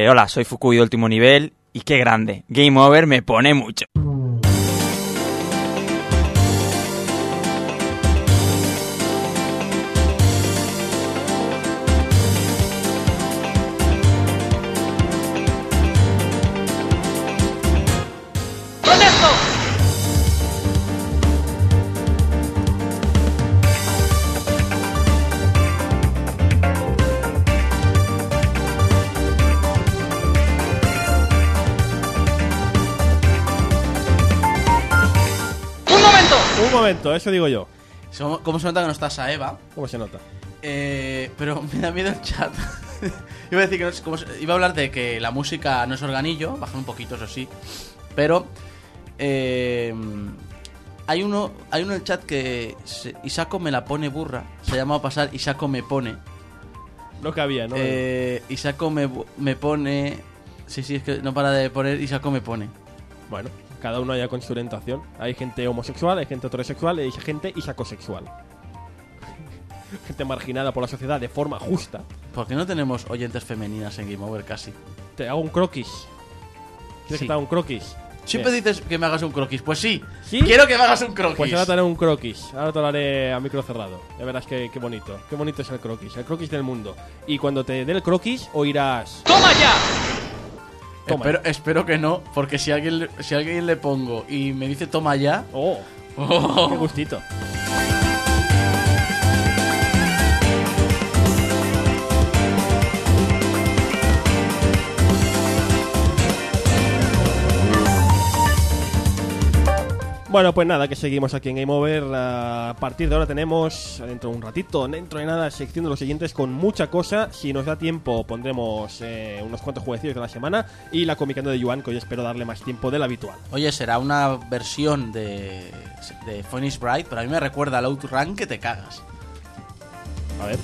hola, soy Fukui de último nivel y qué grande. Game Over me pone mucho. Un momento, eso digo yo. ¿Cómo se nota que no está Saeva? ¿Cómo se nota? Pero me da miedo el chat. Iba a decir que iba a hablar de que la música no es organillo, bajan un poquito, eso sí. Pero hay uno en el chat que Isako me la pone burra. Se ha llamado pasar Isako me pone. No cabía, ¿no? Isako me pone. Sí, es que no para de poner Isako me pone. Bueno, cada uno allá con su orientación. Hay gente homosexual, hay gente heterosexual y hay gente isacosexual. Gente marginada por la sociedad de forma justa. ¿Por qué no tenemos oyentes femeninas en Game Over casi? Te hago un croquis. ¿Quieres que te haga un croquis? Siempre dices que me hagas un croquis. Pues sí, ¿Sí? Quiero que me hagas un croquis. Pues ahora te haré un croquis. Ahora te lo haré a micro cerrado. Ya verás qué bonito. Qué bonito es el croquis del mundo. Y cuando te dé el croquis, oirás... ¡Toma ya! Espero que no, porque si a alguien le pongo y me dice toma ya... ¡Oh! ¡Qué gustito! Bueno, pues nada, que seguimos aquí en Game Over. A partir de ahora tenemos, dentro de un ratito, dentro de nada, sección de los siguientes con mucha cosa. Si nos da tiempo pondremos unos cuantos jueguecillos de la semana y la comicando de Yuan, que hoy espero darle más tiempo del habitual. Oye, será una versión de Phoenix Bright, pero a mí me recuerda al Outrun que te cagas. A ver.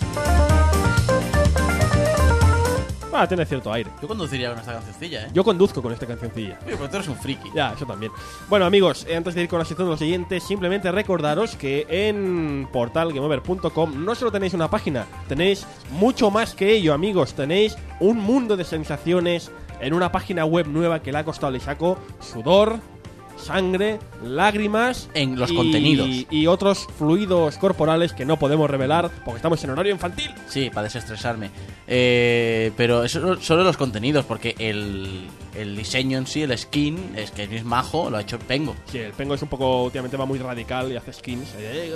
Tiene cierto aire. Yo conduciría con esta cancioncilla, Yo conduzco con esta cancioncilla. Oye, pero tú eres un friki. Ya, eso también. Bueno, amigos, antes de ir con la sección de los siguientes, simplemente recordaros que en portalgameover.com no solo tenéis una página, tenéis mucho más que ello, amigos. Tenéis un mundo de sensaciones en una página web nueva que le ha costado al Isako sudor, sangre, lágrimas en los contenidos y otros fluidos corporales que no podemos revelar porque estamos en horario infantil. Sí, para desestresarme. Pero eso solo los contenidos, porque el diseño en sí, el skin, es que es majo, lo ha hecho Pengo. Sí, el Pengo es un poco, últimamente va muy radical y hace skins.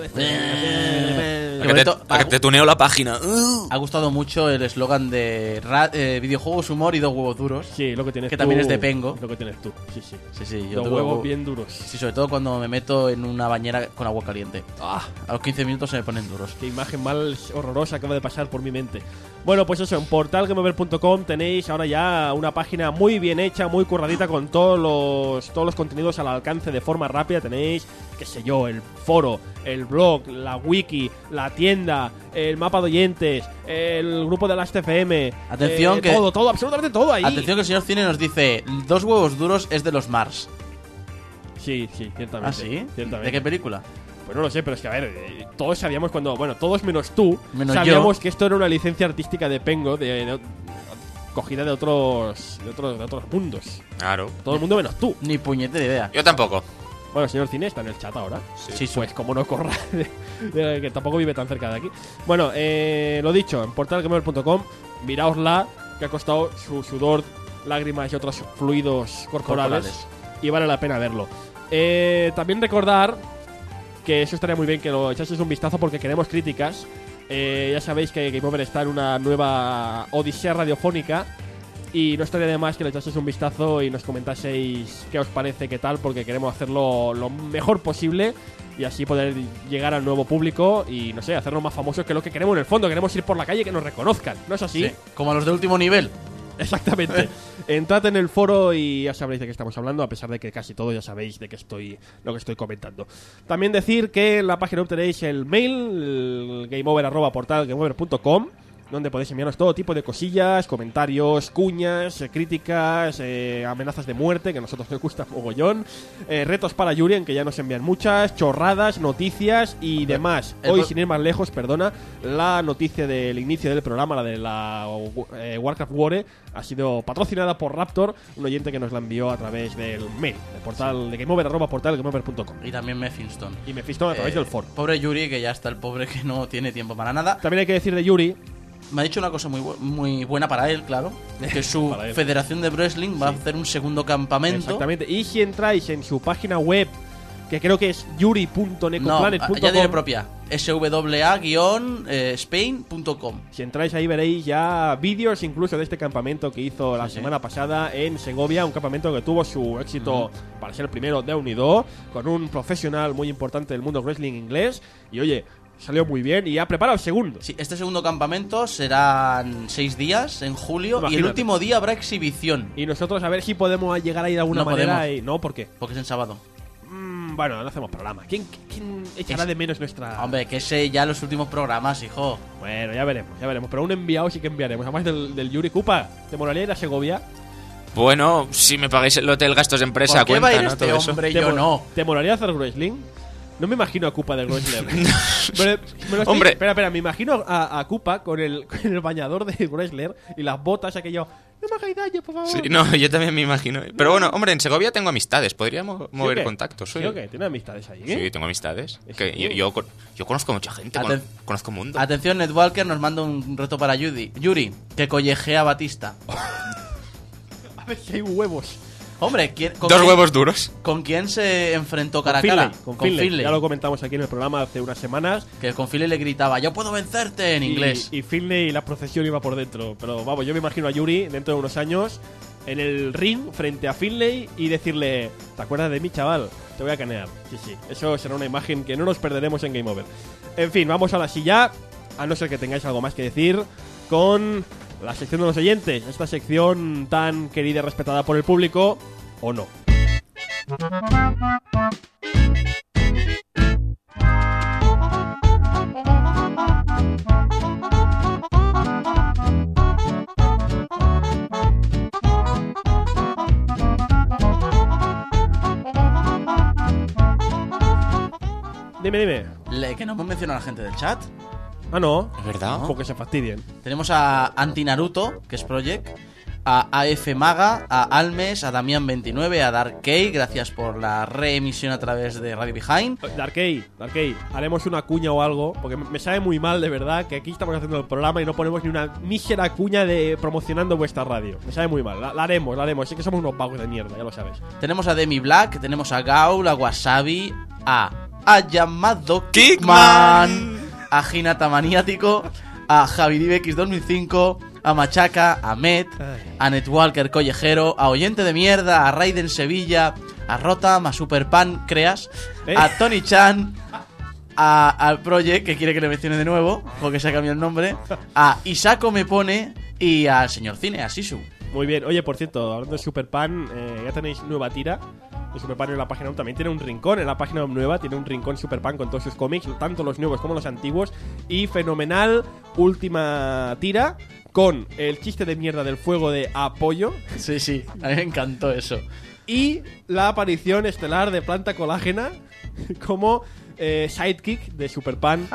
Para que te tuneo la página. Ha gustado mucho el eslogan de videojuegos, humor y dos huevos duros. Sí, lo que tienes que tú, también es de Pengo. Lo que tienes tú, sí. Yo los huevos bien duros. Sí, sobre todo cuando me meto en una bañera con agua caliente. A los 15 minutos se me ponen duros. Qué imagen más horrorosa acaba de pasar por mi mente. Bueno, pues eso, en portalgameover.com tenéis ahora ya una página muy bien hecha, muy curradita, con todos los contenidos al alcance de forma rápida. Tenéis, qué sé yo, el foro, el blog, la wiki, la tienda, el mapa de oyentes, el grupo de las TFM. Atención que... Todo, absolutamente todo ahí. Atención que el señor Cine nos dice, dos huevos duros es de los Mars. Sí, ciertamente. ¿Ah, sí? Ciertamente. ¿De qué película? Pues no lo sé, pero es que, a ver, todos sabíamos cuando... Bueno, todos menos tú, menos sabíamos yo. que esto era una licencia artística de Pengo, cogida de otros mundos. Claro. Todo el mundo menos tú. Ni puñetera idea. Yo tampoco. Bueno, señor Cine está en el chat ahora. Sí, pues como no corra, que tampoco vive tan cerca de aquí. Bueno, lo dicho, en portalgamer.com, miraosla, que ha costado su sudor, lágrimas y otros fluidos corporales. Y vale la pena verlo. También recordar que eso estaría muy bien que lo echaseis un vistazo porque queremos críticas. Ya sabéis que Game Over está en una nueva odisea radiofónica y no estaría de más que le echaseis un vistazo y nos comentaseis qué os parece, qué tal, porque queremos hacerlo lo mejor posible y así poder llegar al nuevo público y, no sé, hacernos más famosos, que es lo que queremos en el fondo. Queremos ir por la calle y que nos reconozcan, ¿no es así? Sí, como a los de último nivel. Exactamente. Entrad en el foro y ya sabréis de qué estamos hablando, a pesar de que casi todos ya sabéis de lo que estoy comentando. También decir que en la página web tenéis el mail, gameover@portalgameover.com, donde podéis enviarnos todo tipo de cosillas, comentarios, cuñas, críticas, amenazas de muerte, que a nosotros nos gusta mogollón, retos para Yuri, en que ya nos envían muchas, chorradas, noticias y demás. Hoy, sin ir más lejos, la noticia del inicio del programa, la de la Warcraft War, ha sido patrocinada por Raptor, un oyente que nos la envió a través del mail, del portal de GameOver, @portalgameover.com. Y también Mephiston. Y Mephiston a través del foro. Pobre Yuri, que ya está el pobre que no tiene tiempo para nada. También hay que decir de Yuri... Me ha dicho una cosa muy buena para él, claro. Que su federación de wrestling va a hacer un segundo campamento. Exactamente. Y si entráis en su página web, que creo que es yuri.necoplanet.com. Ya tiene propia. swa-spain.com. Si entráis ahí veréis ya vídeos incluso de este campamento que hizo la semana pasada en Segovia. Un campamento que tuvo su éxito para ser el primero de unido, con un profesional muy importante del mundo wrestling inglés. Y oye, salió muy bien y ha preparado el segundo. Sí, este segundo campamento serán 6 días en julio. Imagínate. Y el último día habrá exhibición. Y nosotros a ver si podemos llegar ahí de alguna manera. Y... No, ¿por qué? Porque es en sábado. Bueno, no hacemos programa. ¿Quién echará de menos nuestra...? Hombre, que sé ya los últimos programas, hijo. Bueno, ya veremos. Pero un enviado sí que enviaremos. Además del Yuri Kupa. ¿Te molaría ir a Segovia? Bueno, si me pagáis el hotel, gastos de empresa, ¿Por qué cuenta, va a ir ¿no? este Todo eso. hombre? Yo no. ¿Te molaría hacer wrestling? No me imagino a Kupa de wrestler. Hombre. Espera, me imagino a Kupa con el bañador de wrestler y las botas, aquello... No me hagáis daño, por favor. Sí, no, yo también me imagino. Pero bueno, hombre, en Segovia tengo amistades. Podríamos mover qué? contactos. ¿Sí o qué? ¿Tienes amistades ahí? Sí, tengo amistades. ¿Es Que que- yo conozco mucha gente, Aten- conozco mundo. Atención, Ned Walker nos manda un reto para Yuri, que collejea a Batista. A ver si hay huevos. Hombre, Dos huevos duros. ¿Con quién se enfrentó cara a Con cara? Finlay, con Finlay. Ya lo comentamos aquí en el programa hace unas semanas. Que con Finlay le gritaba, yo puedo vencerte en inglés. Y Finlay y la procesión iba por dentro. Pero vamos, yo me imagino a Yuri dentro de unos años en el ring frente a Finlay y decirle: ¿te acuerdas de mí, chaval? Te voy a canear. Sí. Eso será una imagen que no nos perderemos en Game Over. En fin, vamos a la silla. A no ser que tengáis algo más que decir con la sección de los oyentes. Esta sección tan querida y respetada por el público, ¿o no? Dime. Que no hemos mencionado a la gente del chat. Ah, no. ¿Es verdad? Porque se fastidien. Tenemos a Anti Naruto, que es Project, a AF Maga, a Almes, a Damián29, a Dark K, gracias por la reemisión a través de Radio Behind. Darkey, haremos una cuña o algo, porque me sabe muy mal, de verdad, que aquí estamos haciendo el programa y no ponemos ni una mísera cuña de promocionando vuestra radio. Me sabe muy mal, la haremos, sí que somos unos vagos de mierda, ya lo sabes. Tenemos a Demi Black, tenemos a Gaul, a Wasabi, a Llamado Kickman, a Hinata Maniático, a JaviDivX 2005, a Machaca, a Met, a Netwalker Collejero, a Oyente de Mierda, a Raiden Sevilla, a Rotam, a Superpan Creas, a Tony Chan, al Project, que quiere que le mencione de nuevo, porque se ha cambiado el nombre, a Isako Me Pone y al señor Cine, a Sisu. Muy bien, oye, por cierto, hablando de Superpan, ya tenéis nueva tira de Superpan en la página web. También tiene un rincón en la página web nueva, tiene un rincón Superpan con todos sus cómics, tanto los nuevos como los antiguos. Y fenomenal, última tira con el chiste de mierda del fuego de Apoyo. Sí, a mí me encantó eso. Y la aparición estelar de Planta Colágena como sidekick de Superpan.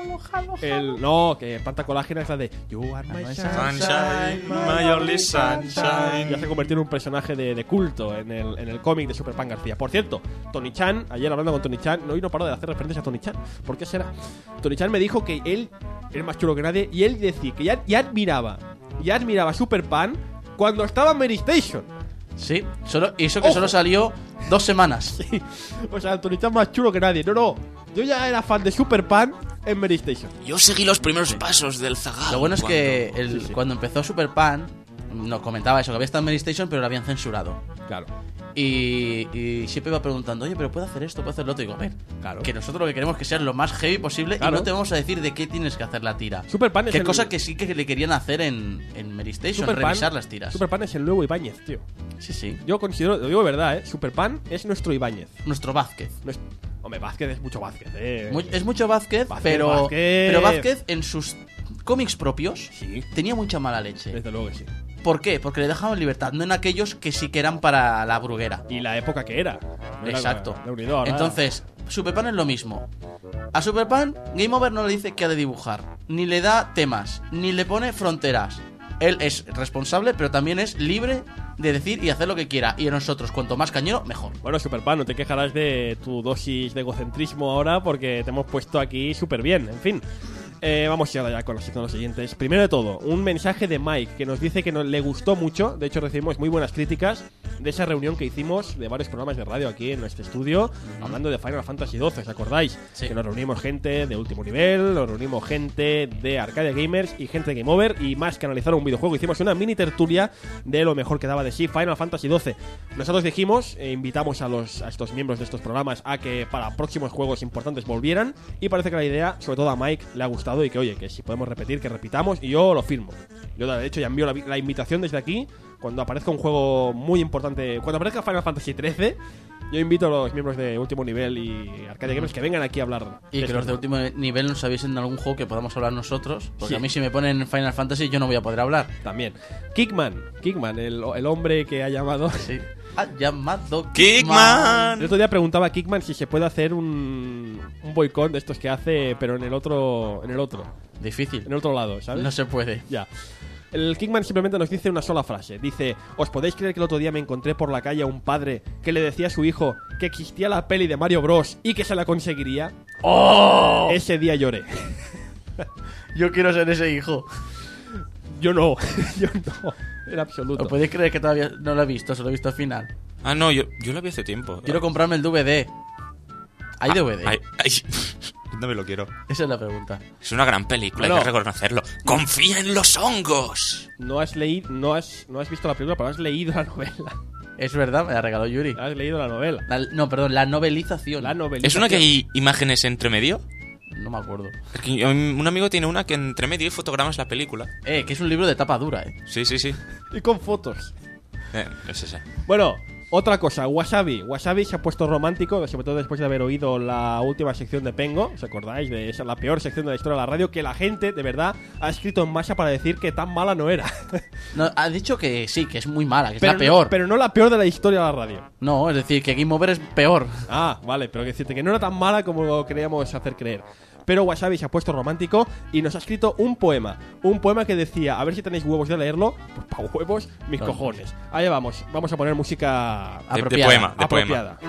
No, que Planta Colágena es la de You are my Sunshine, my only sunshine. Ya se convirtió en un personaje de culto en el cómic de Superpan García. Por cierto, Tony Chan, ayer hablando con Tony Chan, hoy no paro de hacer referencias a Tony Chan. ¿Por qué será? Tony Chan me dijo que él es más chulo que nadie y él decía que ya admiraba Superpan cuando estaba en Mary Station. Sí, solo salió 2 semanas. Sí. O sea, Tony Chan más chulo que nadie. No. Yo ya era fan de Superpan en Mary Station. Yo seguí los primeros pasos del Zagal. Lo bueno es que Sí. cuando empezó Superpan, nos comentaba eso, que había estado en Mary Station, pero lo habían censurado. Claro. Y siempre iba preguntando, oye, pero ¿puedo hacer esto? ¿Puedo hacer lo otro? Y digo, a ver, Claro. que nosotros lo que queremos es que sea lo más heavy posible Claro. y no te vamos a decir de qué tienes que hacer la tira. Superpan es Qué el- cosa que sí que le querían hacer en Mary Station, revisar las tiras. Superpan es el nuevo Ibáñez, tío. Sí. Yo considero, lo digo de verdad, Superpan es nuestro Ibáñez. Nuestro Vázquez. Hombre, Vázquez es mucho Vázquez, Es mucho Vázquez, Vázquez, pero Vázquez. pero Vázquez en sus cómics propios Sí. tenía mucha mala leche. Desde luego que sí. ¿Por qué? Porque le dejaban libertad, no en aquellos que sí que eran para la bruguera. Y la época que era. No era Exacto. la unidad, ahora- Entonces, Superpan es lo mismo. A Superpan, Game Over no le dice qué ha de dibujar, ni le da temas, ni le pone fronteras. Él es responsable, pero también es libre de decir y hacer lo que quiera. Y a nosotros, cuanto más cañero, mejor. Bueno, Superpan, no te quejarás de tu dosis de egocentrismo ahora porque te hemos puesto aquí súper bien. En fin, vamos ya con los siguientes. Primero de todo, un mensaje de Mike que nos dice que le gustó mucho. De hecho, recibimos muy buenas críticas de esa reunión que hicimos de varios programas de radio aquí en nuestro estudio, hablando de Final Fantasy XII, ¿os acordáis? Sí. Que nos reunimos gente de último nivel, nos reunimos gente de Arcadia Gamers y gente de Game Over, y más que analizar un videojuego, hicimos una mini tertulia de lo mejor que daba de sí Final Fantasy XII. Nosotros dijimos, invitamos a estos miembros de estos programas a que para próximos juegos importantes volvieran, y parece que la idea, sobre todo a Mike, le ha gustado y que, oye, que si podemos repetir, que repitamos, y yo lo firmo. Yo, de hecho, ya envío la invitación desde aquí. Cuando aparezca un juego muy importante, cuando aparezca Final Fantasy XIII, yo invito a los miembros de último nivel y Arcadia Gamers que vengan aquí a hablar. Y que los de último nivel nos aviesen de algún juego que podamos hablar nosotros. Porque Sí. a mí si me ponen Final Fantasy yo no voy a poder hablar. También. Kickman, el hombre que ha llamado. Sí. Ha llamado Kickman. El otro día preguntaba a Kickman si se puede hacer un boicot de estos que hace, pero en el otro Difícil. lado, ¿sabes? No se puede. Ya. El Kickman simplemente nos dice una sola frase. Dice: ¿os podéis creer que el otro día me encontré por la calle a un padre que le decía a su hijo que existía la peli de Mario Bros y que se la conseguiría? ¡Oh! Ese día lloré. Yo quiero ser ese hijo. Yo no. Yo no. En absoluto. ¿Os podéis creer que todavía no lo he visto? Solo he visto al final. Ah, no, yo lo vi hace tiempo. Quiero comprarme el DVD. ¿Hay DVD? Ay, no me lo quiero. Esa es la pregunta. Es una gran película, Bueno. hay que reconocerlo. ¡Confía en los hongos! No has visto la película, pero has leído la novela. Es verdad, me la regaló Yuri. Has leído la novela. No, perdón, la novelización. La novela. ¿Es una que hay imágenes entre medio? No me acuerdo. Es que un amigo tiene una que entre medio hay fotogramas de la película. Que es un libro de tapa dura, Sí, sí, sí. Y con fotos. Es ese. Bueno, otra cosa, Wasabi. Wasabi se ha puesto romántico, sobre todo después de haber oído la última sección de Pengo. ¿Os acordáis? De esa, la peor sección de la historia de la radio, que la gente, de verdad, ha escrito en masa para decir que tan mala no era. No, ha dicho que sí, que es muy mala, que Pero es la peor. pero no la peor de la historia de la radio. No, es decir, que Game Over es peor. Ah, vale, pero que decirte que no era tan mala como lo queríamos hacer creer. Pero Wasabi se ha puesto romántico y nos ha escrito un poema. Un poema que decía, a ver si tenéis huevos de leerlo. Pues pa' huevos, mis No. cojones. Allá vamos a poner música De Apropiada. poema, de poema. apropiada.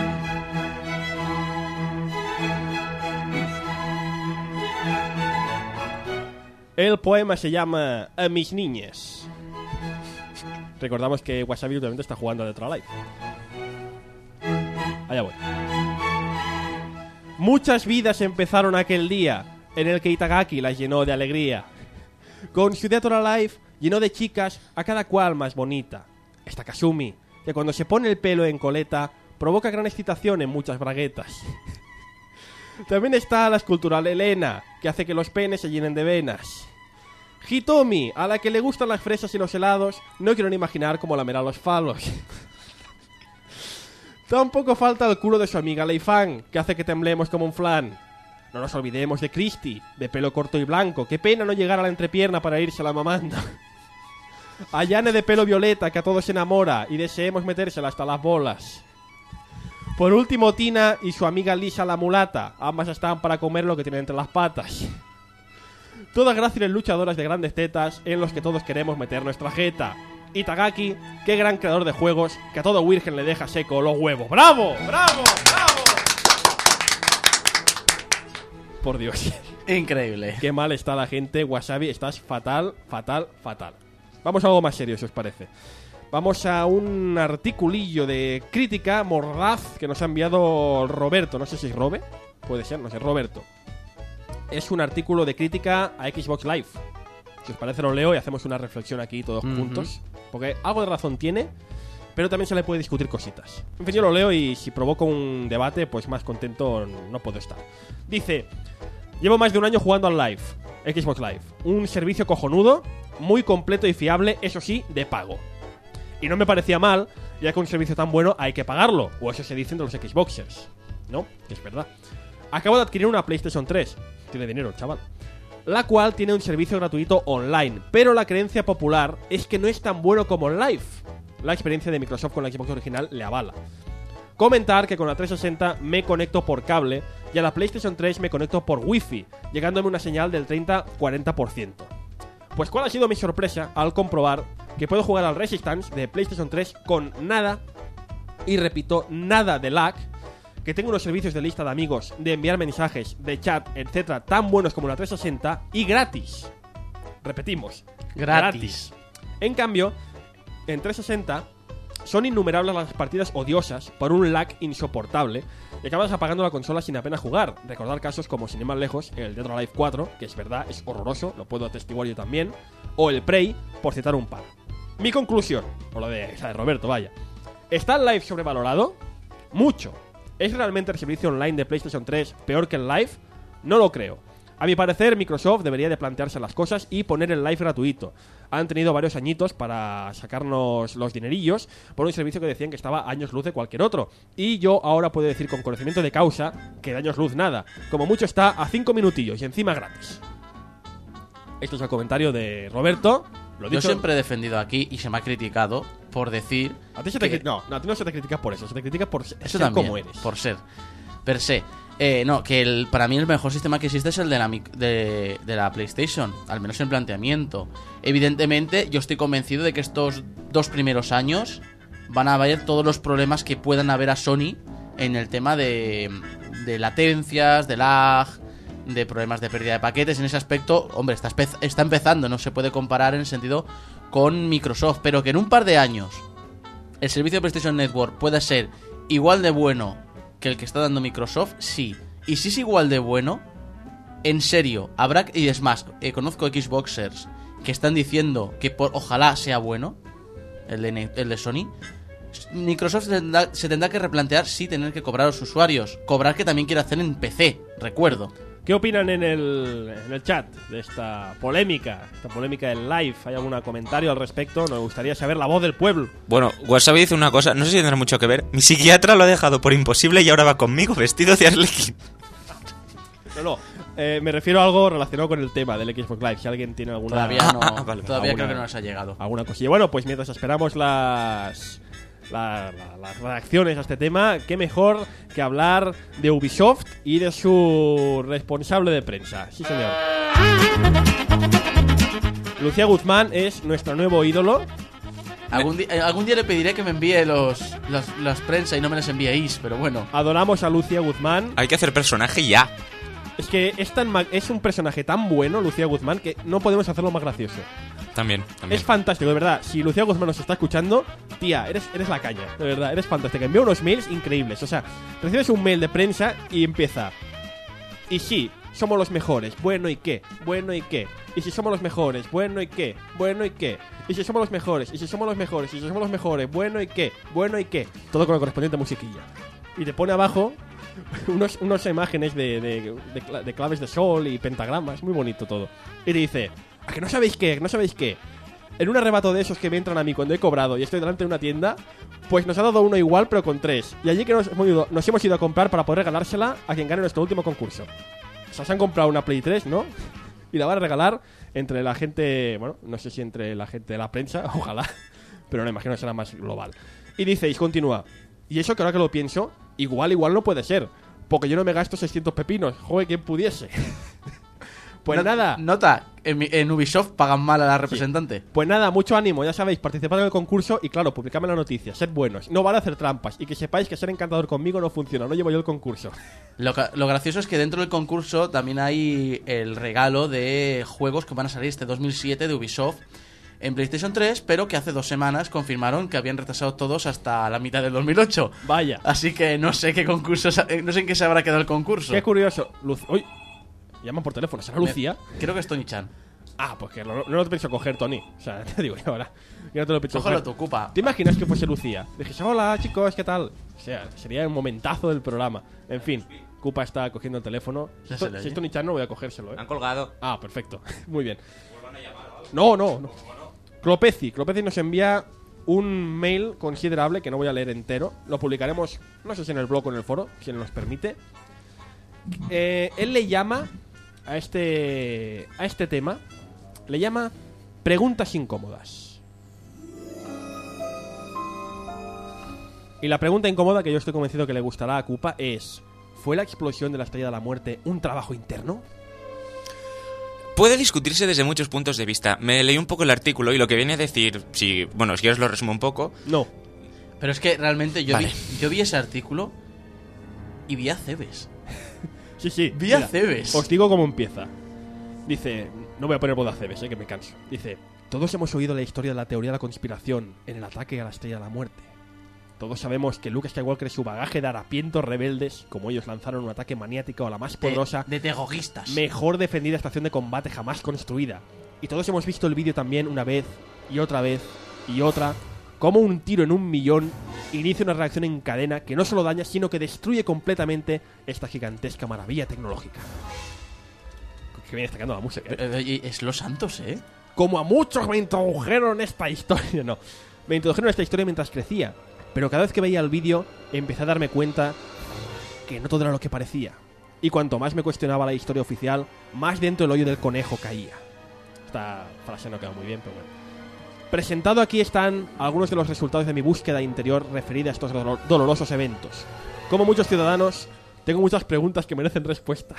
El poema se llama A mis niñas. Recordamos que Wasabi últimamente está jugando a Dead or Alive. Allá voy. Muchas vidas empezaron aquel día en el que Itagaki las llenó de alegría. Con su Dead or Alive llenó de chicas a cada cual más bonita. Está Kasumi, que cuando se pone el pelo en coleta provoca gran excitación en muchas braguetas. También está la escultural Elena, que hace que los penes se llenen de venas. Hitomi, a la que le gustan las fresas y los helados, no quiero ni imaginar cómo lamerá los falos. Tampoco falta el culo de su amiga Leifan, que hace que temblemos como un flan. No nos olvidemos de Christy, de pelo corto y blanco. Qué pena no llegar a la entrepierna para irse la mamando. A Yane de pelo violeta, que a todos se enamora y deseemos metérsela hasta las bolas. Por último, Tina y su amiga Lisa la mulata. Ambas están para comer lo que tienen entre las patas. Todas gráciles luchadoras de grandes tetas en los que todos queremos meter nuestra jeta. Itagaki, qué gran creador de juegos, que a todo virgen le deja seco los huevos. ¡Bravo! ¡Bravo! ¡Bravo! Por Dios. Increíble. Qué mal está la gente. Wasabi, estás fatal, fatal, fatal. Vamos a algo más serio, si os parece. Vamos a un articulillo de crítica mordaz que nos ha enviado Roberto. No sé si es Robe. Puede ser, no sé, Roberto. Es un artículo de crítica a Xbox Live. Si os parece lo leo y hacemos una reflexión aquí todos juntos. Porque algo de razón tiene, pero también se le puede discutir cositas. En fin, yo lo leo y si provoco un debate, pues más contento no puedo estar. Dice: llevo más de un año jugando al Live, Xbox Live. Un servicio cojonudo, muy completo y fiable, eso sí, de pago. Y no me parecía mal, ya que un servicio tan bueno hay que pagarlo. O eso se dicen de los Xboxers, ¿no? Que es verdad. Acabo de adquirir una PlayStation 3. Tiene dinero, chaval. la cual tiene un servicio gratuito online, pero la creencia popular es que no es tan bueno como Live. La experiencia de Microsoft con la Xbox original le avala. Comentar que con la 360 me conecto por cable y a la PlayStation 3 me conecto por Wi-Fi, llegándome una señal del 30-40%. Pues ¿cuál ha sido mi sorpresa al comprobar que puedo jugar al Resistance de PlayStation 3 con nada, y repito, nada de lag, que tengo unos servicios de lista de amigos, de enviar mensajes, de chat, etcétera, tan buenos como la 360 y gratis? Repetimos, Gratis. En cambio, en 360 son innumerables las partidas odiosas por un lag insoportable y acabas apagando la consola sin apenas jugar. Recordar casos como, sin ir más lejos, el Dead or Alive 4, que es verdad, es horroroso, lo puedo atestiguar yo también, o el Prey, por citar un par. Mi conclusión, o la de Roberto, vaya. ¿Está el Live sobrevalorado? Mucho. ¿Es realmente el servicio online de PlayStation 3 peor que el Live? No lo creo. A mi parecer, Microsoft debería de plantearse las cosas y poner el Live gratuito. Han tenido varios añitos para sacarnos los dinerillos por un servicio que decían que estaba a años luz de cualquier otro. Y yo ahora puedo decir con conocimiento de causa que de años luz nada. Como mucho está a 5 minutillos y encima gratis. Esto es el comentario de Roberto. Lo Yo dicho, siempre he defendido aquí y se me ha criticado por decir... a ti se te que- no, a ti no se te critica por eso, se te critica por Eso ser también, como eres. por ser. Per se. No, que para mí el mejor sistema que existe es el de la PlayStation, al menos en planteamiento. Evidentemente, yo estoy convencido de que estos 2 primeros años van a haber todos los problemas que puedan haber a Sony en el tema de latencias, de lag, de problemas de pérdida de paquetes. En ese aspecto, hombre, está empezando, no se puede comparar en el sentido con Microsoft, pero que en un par de años el servicio de PlayStation Network pueda ser igual de bueno que el que está dando Microsoft, sí. Y si es igual de bueno, en serio, habrá... Y es más, conozco Xboxers que están diciendo que ojalá sea bueno el de Sony. Microsoft se tendrá que replantear si tener que cobrar a los usuarios. Cobrar que también quiere hacer en PC, recuerdo. ¿Qué opinan en el chat de esta polémica del Live? ¿Hay algún comentario al respecto? Nos gustaría saber la voz del pueblo. Bueno, WhatsApp dice una cosa, no sé si tendrá mucho que ver. Mi psiquiatra lo ha dejado por imposible y ahora va conmigo vestido de Arlequín. No, me refiero a algo relacionado con el tema del Xbox Live. Si alguien tiene alguna... Todavía no, vale. todavía Alguna- creo que no nos ha llegado. alguna cosilla. Bueno, pues mientras esperamos las reacciones a este tema, qué mejor que hablar de Ubisoft y de su responsable de prensa. Sí, señor. Lucía Guzmán es nuestro nuevo ídolo. Algún día le pediré que me envíe las prensa y no me las enviéis, pero bueno. Adoramos a Lucía Guzmán. Hay que hacer personaje ya. Es que es un personaje tan bueno, Lucía Guzmán, que no podemos hacerlo más gracioso. También. Es fantástico, de verdad. Si Lucía Guzmán nos está escuchando, tía, eres la caña, de verdad, eres fantástica. Envía unos mails increíbles. O sea, recibes un mail de prensa y empieza. Y sí, somos los mejores. Bueno, ¿y qué? Bueno, ¿y qué? Y si somos los mejores, bueno, ¿y qué? Bueno, ¿y qué? Y si somos los mejores, y si somos los mejores, y si somos los mejores, bueno, ¿y qué? Bueno, ¿y qué? Todo con la correspondiente musiquilla. Y te pone abajo unas imágenes de claves de sol y pentagramas. Muy bonito todo. Y te dice, ¿a que no sabéis qué? ¿No sabéis qué? En un arrebato de esos que me entran a mí cuando he cobrado y estoy delante de una tienda, pues nos ha dado uno igual pero con 3. Y allí que nos hemos ido a comprar para poder regalársela a quien gane nuestro último concurso. O sea, se han comprado una Play 3, ¿no? Y la van a regalar entre la gente... Bueno, no sé si entre la gente de la prensa, ojalá. Pero no, imagino que será más global. Y dice, y continúa. Y eso que ahora que lo pienso, igual no puede ser. Porque yo no me gasto 600 pepinos. Joder, ¿quién pudiese? Pues nada. Nota, en Ubisoft pagan mal a la representante. Pues nada, mucho ánimo, ya sabéis, participad en el concurso y claro, publicadme la noticia, sed buenos, no vale hacer trampas y que sepáis que ser encantador conmigo no funciona, no llevo yo el concurso. Lo gracioso es que dentro del concurso también hay el regalo de juegos que van a salir este 2007 de Ubisoft en PlayStation 3, pero que hace 2 semanas confirmaron que habían retrasado todos hasta la mitad del 2008. Vaya. Así que no sé qué concurso, no sé en qué se habrá quedado el concurso. Qué curioso. Uy, llaman por teléfono, ¿será Lucía? Creo que es Tony Chan. Ah, pues que no lo te pienso coger, Tony. O sea, te digo yo ahora. Yo no te lo pienso Cógelo coger. tú, ocupa. ¿Te imaginas que fuese Lucía? Dije, hola chicos, ¿qué tal? O sea, sería un momentazo del programa. En fin, Cupa está cogiendo el teléfono. Ya Si se le es oye. Tony Chan no voy a cogérselo, Han colgado. Ah, perfecto. Muy bien. No. Clopeci nos envía un mail considerable que no voy a leer entero. Lo publicaremos, no sé si en el blog o en el foro, si él nos permite. Él le llama a este tema le llama preguntas incómodas. Y la pregunta incómoda que yo estoy convencido que le gustará a Cupa es: ¿fue la explosión de la Estrella de la Muerte un trabajo interno? Puede discutirse desde muchos puntos de vista. Me leí un poco el artículo y lo que viene a decir, si quieres lo resumo un poco. No. Pero es que realmente Vale. yo vi ese artículo y vi a Cebes. Sí. Vi a mira, Cebes. os digo cómo empieza. Dice, no voy a poner voz a Cebes, que me canso. Dice, todos hemos oído la historia de la teoría de la conspiración en el ataque a la Estrella de la Muerte. Todos sabemos que Luke Skywalker y su bagaje de harapientos rebeldes, como ellos lanzaron un ataque maniático a la más poderosa, De tegoguistas. mejor defendida estación de combate jamás construida. Y todos hemos visto el vídeo también una vez y otra como un tiro en 1.000.000 inicia una reacción en cadena que no solo daña, sino que destruye completamente esta gigantesca maravilla tecnológica. Que viene destacando la música, ¿eh? Oye, es Los Santos, ¿eh? Como a muchos me introdujeron en esta historia. No, me introdujeron en esta historia mientras crecía. Pero cada vez que veía el vídeo empecé a darme cuenta que no todo era lo que parecía. Y cuanto más me cuestionaba la historia oficial, más dentro del hoyo del conejo caía. Esta frase no queda muy bien, pero bueno. Presentado aquí están algunos de los resultados de mi búsqueda interior referida a estos dolorosos eventos. Como muchos ciudadanos, tengo muchas preguntas que merecen respuesta.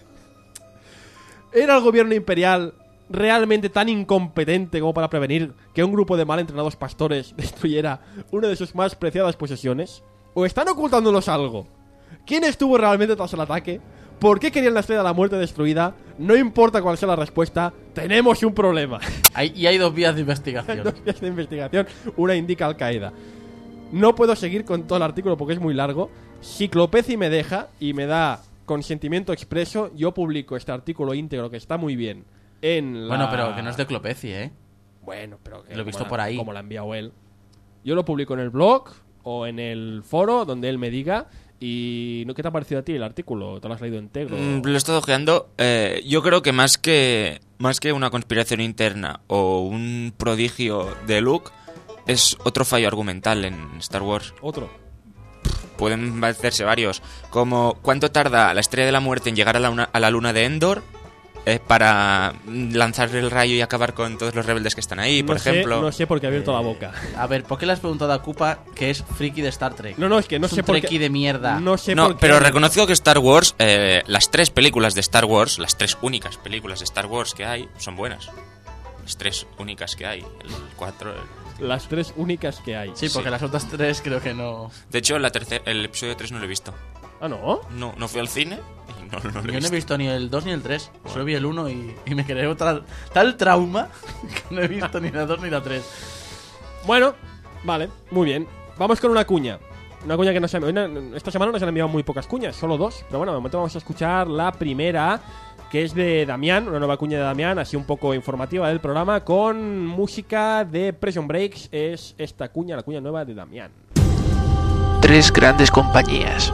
¿Era el gobierno imperial realmente tan incompetente como para prevenir que un grupo de mal entrenados pastores destruyera una de sus más preciadas posesiones? ¿O están ocultándonos algo? ¿Quién estuvo realmente tras el ataque? ¿Por qué querían la Estrella de la Muerte destruida? No importa cuál sea la respuesta, tenemos un problema. Hay 2 vías de Hay investigación. 2 vías de investigación, una indica Al-Qaeda. No puedo seguir con todo el artículo porque es muy largo. Si Clopeci me deja y me da consentimiento expreso, yo publico este artículo íntegro que está muy bien en la... Bueno, pero que no es de Clopeci, ¿eh? Bueno, pero que Lo he visto como por ahí. Como la ha enviado él. Yo lo publico en el blog o en el foro donde él me diga. ¿Y qué te ha parecido a ti el artículo? ¿Te lo has leído entero? Lo he estado ojeando. Yo creo que más que una conspiración interna o un prodigio de Luke, es otro fallo argumental en Star Wars. Otro. Pueden hacerse varios. Como ¿cuánto tarda la Estrella de la Muerte en llegar a la luna de Endor? Para lanzar el rayo y acabar con todos los rebeldes que están ahí, por ejemplo. No sé por qué he abierto la boca. A ver, ¿por qué le has preguntado a Cupa que es friki de Star Trek? No, es que no Es sé un por qué. trekkie de mierda. No sé No, por qué. pero reconozco que Star Wars, las 3 películas de Star Wars, las 3 únicas películas de Star Wars que hay, son buenas. Las 3 únicas que hay, el 4... Las 3 únicas que hay. Sí, porque Sí. las otras 3 creo que no. De hecho, el episodio 3 no lo he visto. Ah, ¿no? No fui al cine y no lo he Yo no he visto. visto ni el 2 ni el 3. Solo vi el 1 y me creé tal trauma que no he visto ni la 2 ni la 3. Bueno, vale, muy bien. Vamos con una cuña. Una cuña que esta semana nos han enviado muy pocas cuñas, solo 2. Pero bueno, de momento vamos a escuchar la primera, que es de Damián, una nueva cuña de Damián, así un poco informativa del programa, con música de Prison Breaks. Es esta cuña, la cuña nueva de Damián. 3 grandes compañías.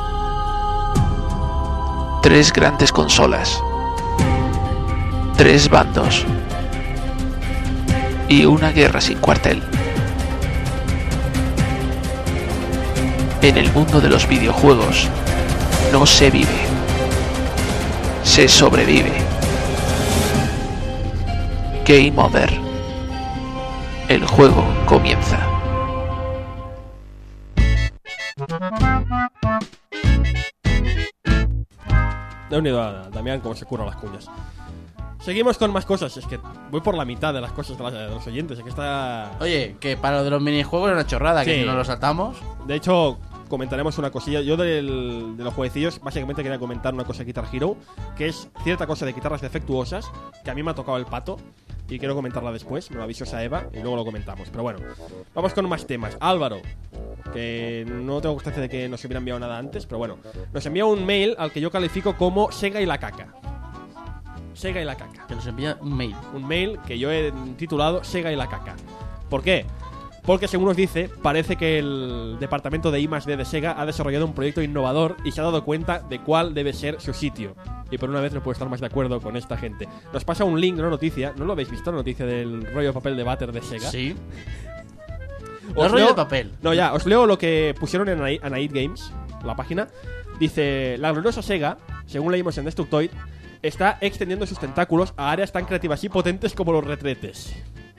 3 grandes consolas. 3 bandos. Y una guerra sin cuartel. En el mundo de los videojuegos no se vive, se sobrevive. Game Over. El juego comienza. De unido a Damián, cómo se curran las cuñas. Seguimos con más cosas. Es que voy por la mitad de las cosas de los oyentes. Es que está... Oye, que para lo de los minijuegos era una chorrada, que Sí. si no lo saltamos. De hecho, comentaremos una cosilla. Yo de los jueguecillos, básicamente quería comentar una cosa de Guitar Hero, que es cierta cosa de guitarras defectuosas, que a mí me ha tocado el pato, y quiero comentarla después. Me lo avisó esa Eva, y luego lo comentamos. Pero bueno, vamos con más temas. Álvaro, que no tengo constancia de que nos hubiera enviado nada antes, pero bueno, nos envía un mail al que yo califico como Sega y la caca. Sega y la caca. Que nos envía un mail. Un mail que yo he titulado Sega y la caca. ¿Por qué? Porque según nos dice, parece que el departamento de I+D de Sega ha desarrollado un proyecto innovador y se ha dado cuenta de cuál debe ser su sitio. Y por una vez no puedo estar más de acuerdo con esta gente. Nos pasa un link de una noticia, ¿no lo habéis visto? La noticia del rollo de papel de váter de Sega. Sí. Os No rollo leo- de papel. No, ya, os leo lo que pusieron en Anaid Games, la página. Dice, la gloriosa Sega, según leímos en Destructoid, está extendiendo sus tentáculos a áreas tan creativas y potentes como los retretes.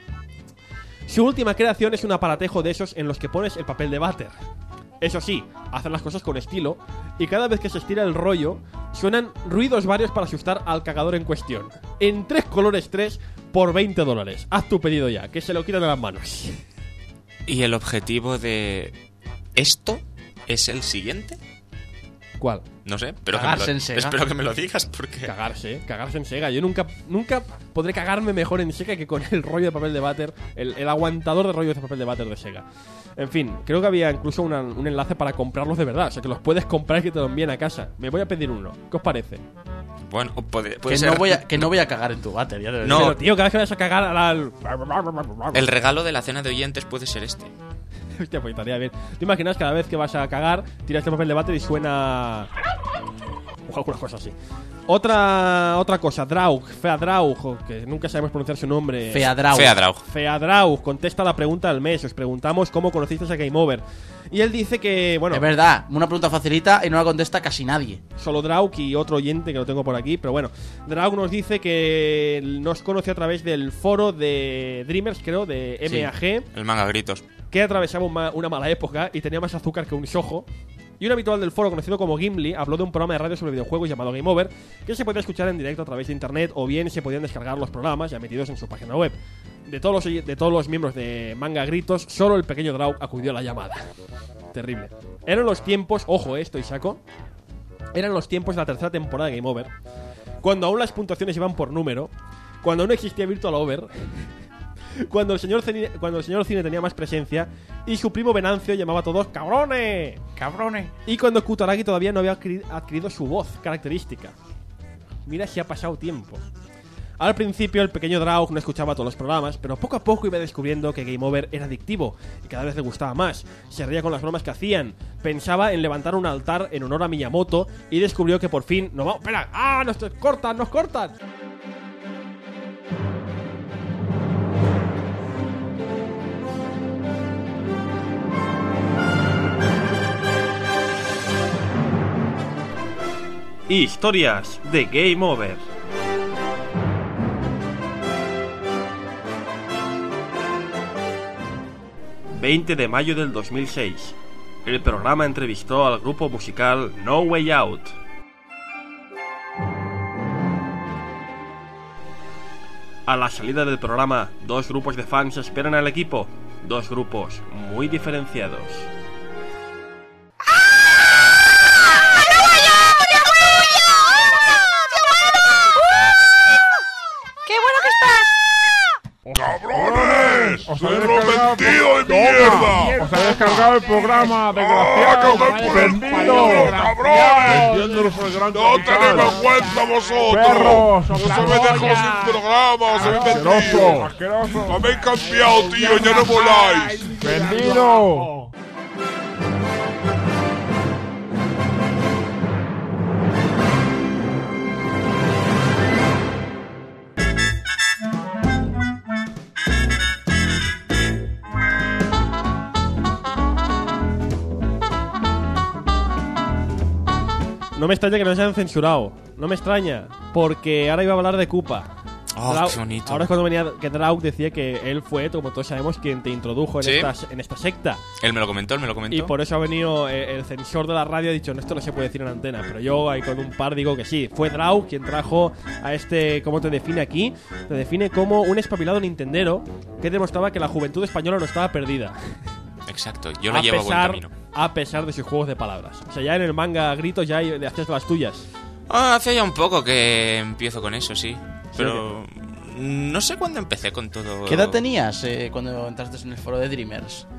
Su última creación es un aparatejo de esos en los que pones el papel de váter. Eso sí, hacen las cosas con estilo, y cada vez que se estira el rollo, suenan ruidos varios para asustar al cagador en cuestión. En 3 colores 3 por $20. Haz tu pedido ya, que se lo quitan de las manos. ¿Y el objetivo de esto es el siguiente? ¿Cuál? No sé, pero Cagarse en Sega. espero que me lo digas porque... Cagarse en Sega. Yo nunca podré cagarme mejor en Sega que con el rollo de papel de váter, el aguantador de rollos de papel de váter de Sega. En fin, creo que había incluso un enlace para comprarlos de verdad. O sea, que los puedes comprar y que te lo envíen a casa. Me voy a pedir uno. ¿Qué os parece? Bueno, puede Que ser... no voy a cagar en tu váter. Ya No. Pero, tío, cada vez que vayas a cagar al... El regalo de la cena de oyentes puede ser este. Hostia, pues estaría bien. ¿Te imaginas cada vez que vas a cagar, tiras el papel de váter y suena... o alguna cosa así. Otra cosa, Draug, Feadraug, que nunca sabemos pronunciar su nombre. Feadraug. Feadraug contesta la pregunta del mes. Os preguntamos cómo conocisteis a Game Over. Y él dice que, bueno, Es verdad, una pregunta facilita y no la contesta casi nadie. solo Draug y otro oyente que lo tengo por aquí. Pero bueno, Draug nos dice que nos conoció a través del foro de Dreamers, creo, de Sí. MAG, El manga gritos. que atravesaba una mala época y tenía más azúcar que un sojo. Y un habitual del foro conocido como Gimli habló de un programa de radio sobre videojuegos llamado Game Over, que se podía escuchar en directo a través de internet, o bien se podían descargar los programas ya metidos en su página web. De todos los miembros de Manga Gritos, solo el pequeño Draug acudió a la llamada. Terrible. Eran los tiempos, ojo, esto y saco, eran los tiempos de la tercera temporada de Game Over, cuando aún las puntuaciones iban por número, cuando no existía Virtual Over, cuando el señor Cine tenía más presencia y su primo Venancio llamaba a todos ¡cabrones! Cabrones. Y cuando Kutaragi todavía no había adquirido su voz característica. Mira si ha pasado tiempo. Al principio el pequeño Draug no escuchaba todos los programas, pero poco a poco iba descubriendo que Game Over era adictivo y cada vez le gustaba más. Se reía con las bromas que hacían, pensaba en levantar un altar en honor a Miyamoto y descubrió que por fin... ¡No, vamos! ¡Espera! ¡Ah! ¡Nos cortan! ¡Nos cortan! Historias de Game Over. ...20 de mayo del 2006... el programa entrevistó al grupo musical No Way Out. A la salida del programa, 2 grupos de fans esperan al equipo, 2 grupos muy diferenciados. ¡Cabrones! ¡Os habéis prometido de mierda! ¡Os habéis descargado el programa, desgraciados! ¡Vendido! ¡Cabrones! ¡Vendiéndonos por el gran ¡No capital! tenéis vergüenza vosotros! ¡Perros! ¡Os habéis dejado sin programa! ¡Os habéis ¡Asqueroso! vendido! ¡Asqueroso! ¡Habéis cambiado, tío! ¡Ya no voláis! ¡Vendido! No me extraña que nos hayan censurado. No me extraña, porque ahora iba a hablar de Koopa. Oh, Draug- qué bonito. Ahora es cuando venía que Draug decía que él fue, como todos sabemos, quien te introdujo en, Sí. en esta secta. Él me lo comentó, él me lo comentó. Y por eso ha venido el censor de la radio, ha dicho, no, esto no se puede decir en antena. Pero yo ahí con un par digo que sí. Fue Draug quien trajo a este, ¿cómo te define aquí? Te define como un espabilado nintendero que demostraba que la juventud española no estaba perdida. Exacto, yo lo llevo a buen camino. A pesar de sus juegos de palabras. O sea, ya en el manga gritos ya le hacías las tuyas. Hace ya un poco que empiezo con eso, sí. Pero no sé cuándo empecé con todo. ¿Qué edad tenías cuando entraste en el foro de Dreamers?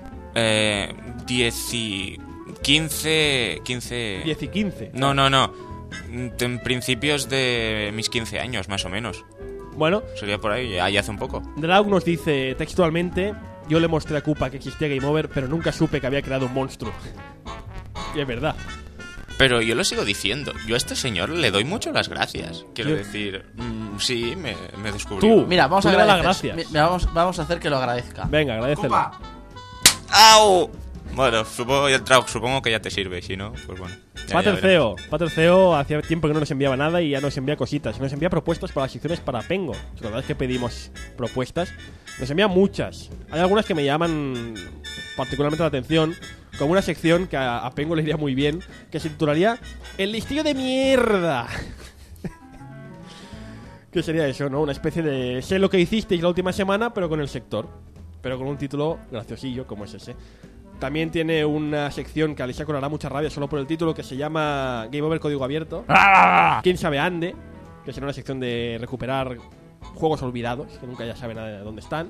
15. 10 y 15. No. En principios de mis 15 años, más o menos. Bueno, Sería por ahí, ahí hace un poco. Draug nos dice textualmente: yo le mostré a Koopa que existía Game Over, pero nunca supe que había creado un monstruo. Y es verdad. Pero yo lo sigo diciendo. Yo a este señor le doy mucho las gracias. Quiero Yo- decir, sí, me descubrió. Tú. Mira, vamos Tú a le das las agradecer. gracias. Mira, vamos a hacer que lo agradezca. Venga, agradecelo. Koopa, ¡Au! Bueno, supongo que ya te sirve, si no, pues bueno. Pater CEO hacía tiempo que no nos enviaba nada y ya nos envía cositas. Nos envía propuestas para las secciones para Pengo. La verdad es que pedimos propuestas. Nos envía muchas. Hay algunas que me llaman particularmente la atención, como una sección que a Pengo le iría muy bien, que se titularía El listillo de mierda. ¿Qué sería eso, no? Una especie de sé lo que hicisteis la última semana, pero con el sector. Pero con un título graciosillo como es ese. También tiene una sección que a Alicia le hará mucha rabia solo por el título, que se llama Game Over Código Abierto. ¿Quién sabe ande? Que será una sección de recuperar juegos olvidados, que nunca ya sabe nada de dónde están.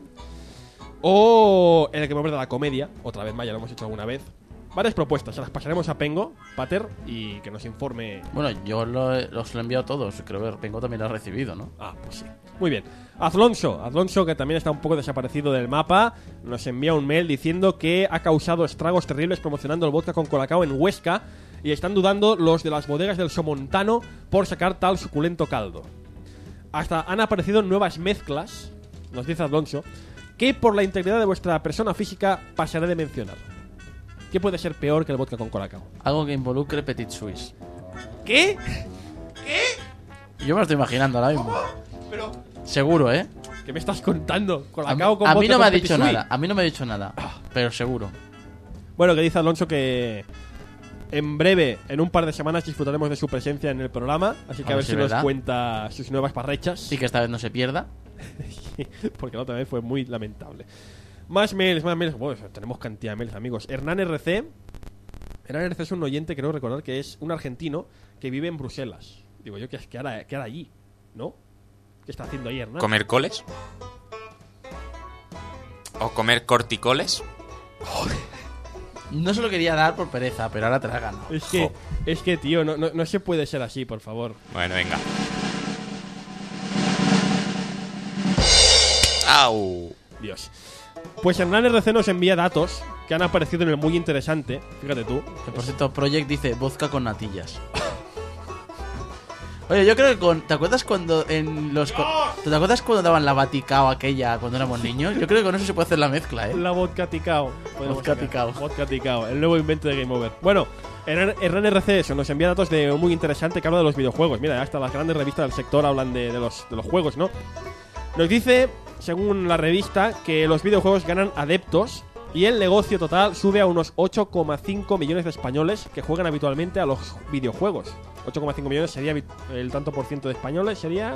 O el Game Over de la comedia, otra vez más, ya lo hemos hecho alguna vez. Varias propuestas, se las pasaremos a Pengo, Pater, y que nos informe. Bueno, yo los lo he enviado todos. Creo que Pengo también lo ha recibido, ¿no? Ah, pues sí. Muy bien. Alonso, que también está un poco desaparecido del mapa, nos envía un mail diciendo que ha causado estragos terribles promocionando el vodka con Colacao en Huesca y están dudando los de las bodegas del Somontano por sacar tal suculento caldo. Hasta han aparecido nuevas mezclas, nos dice Alonso, que por la integridad de vuestra persona física pasaré de mencionar. ¿Qué puede ser peor que el vodka con Colacao? Algo que involucre Petit Suisse. ¿Qué? Yo me lo estoy imaginando ahora mismo. Pero... Seguro, ¿eh? ¿Qué me estás contando? Colacao con a mí vodka no me ha con dicho Petit Suisse. nada. A mí no me ha dicho nada. Pero seguro. Bueno, que dice Alonso que en breve, en un par de semanas, disfrutaremos de su presencia en el programa. Así que a ver si nos ¿verdad? cuenta sus nuevas parrechas. Y que esta vez no se pierda. Porque la otra vez fue muy lamentable. Más mails. Bueno, tenemos cantidad de mails, amigos. Hernán RC es un oyente, creo recordar, que es un argentino que vive en Bruselas. Digo yo, ¿qué hará allí? ¿No? ¿Qué está haciendo ahí, Hernán? ¿Comer coles? ¿O comer corticoles? No se lo quería dar por pereza, pero ahora te la gano. Es que, tío, no se puede ser así, por favor. Bueno, venga. ¡Au! Dios. Pues Hernán RC nos envía datos que han aparecido en el muy interesante. Fíjate tú. Que por cierto, Project dice vodka con natillas. Oye, yo creo que ¿te acuerdas cuando en los... ¿Te acuerdas cuando daban la Vaticao aquella cuando éramos niños? Yo creo que con eso se puede hacer la mezcla, ¿eh? La vodka ticao. Vodka ticao. Vodka ticao, el nuevo invento de Game Over. Bueno, Hernán RC eso, nos envía datos de un muy interesante que habla de los videojuegos. Mira, hasta las grandes revistas del sector hablan de los juegos, ¿no? Nos dice, según la revista, que los videojuegos ganan adeptos y el negocio total sube a unos 8,5 millones de españoles que juegan habitualmente a los videojuegos. 8,5 millones sería el tanto por ciento de españoles, sería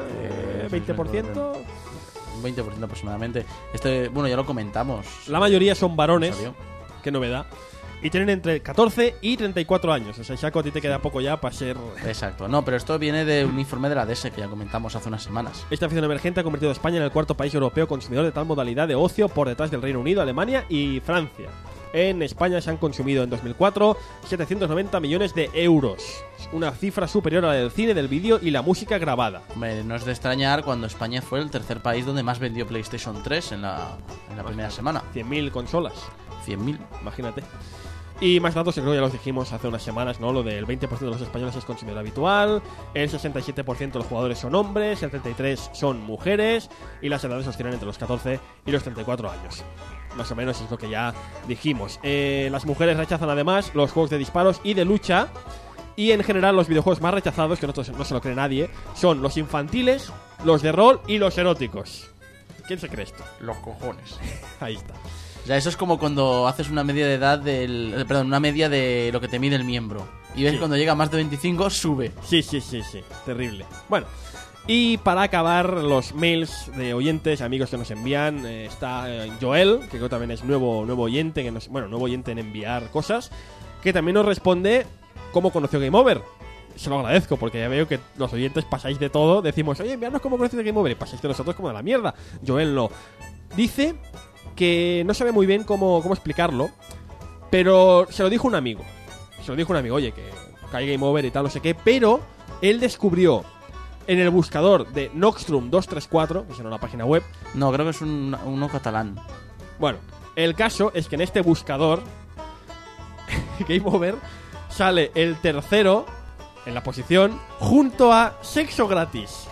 20%. Un 20% aproximadamente. Bueno, ya lo comentamos. La mayoría son varones, ¿Salió? qué novedad. Y tienen entre 14 y 34 años. O sea, Shaco, a ti te queda poco ya para ser... Exacto. No, pero esto viene de un informe de la DS que ya comentamos hace unas semanas. Esta afición emergente ha convertido a España en el cuarto país europeo consumidor de tal modalidad de ocio por detrás del Reino Unido, Alemania y Francia. En España se han consumido en 2004 790 millones de euros. Una cifra superior a la del cine, del vídeo y la música grabada. Hombre, no es de extrañar cuando España fue el tercer país donde más vendió PlayStation 3 en la primera semana. 100.000 consolas. 100.000. Imagínate. Y más datos, creo que ya los dijimos hace unas semanas, ¿no? Lo del 20% de los españoles es consumidor habitual, el 67% de los jugadores son hombres, el 33% son mujeres y las edades oscilan entre los 14 y los 34 años. Más o menos es lo que ya dijimos. Las mujeres rechazan además los juegos de disparos y de lucha. Y en general los videojuegos más rechazados, que no se lo cree nadie, son los infantiles, los de rol y los eróticos. ¿Quién se cree esto? Los cojones. Ahí está. O sea, eso es como cuando haces una media de edad una media de lo que te mide el miembro. Y ves Sí. que cuando llega a más de 25 sube. Sí. Terrible. Bueno, y para acabar los mails de oyentes, amigos que nos envían, está Joel, que creo también es nuevo oyente, nuevo oyente en enviar cosas, que también nos responde cómo conoció Game Over. Se lo agradezco, porque ya veo que los oyentes pasáis de todo. Decimos, oye, enviadnos cómo conociste Game Over, y pasáis de nosotros como de la mierda. Joel no. Dice que no sabe muy bien cómo explicarlo, pero se lo dijo un amigo. Oye, que hay Game Over y tal, no sé qué, pero él descubrió en el buscador de Noxtrum 234, que es una página web. No, creo que es uno catalán. Bueno, el caso es que en este buscador Game Over sale el tercero en la posición junto a Sexo Gratis.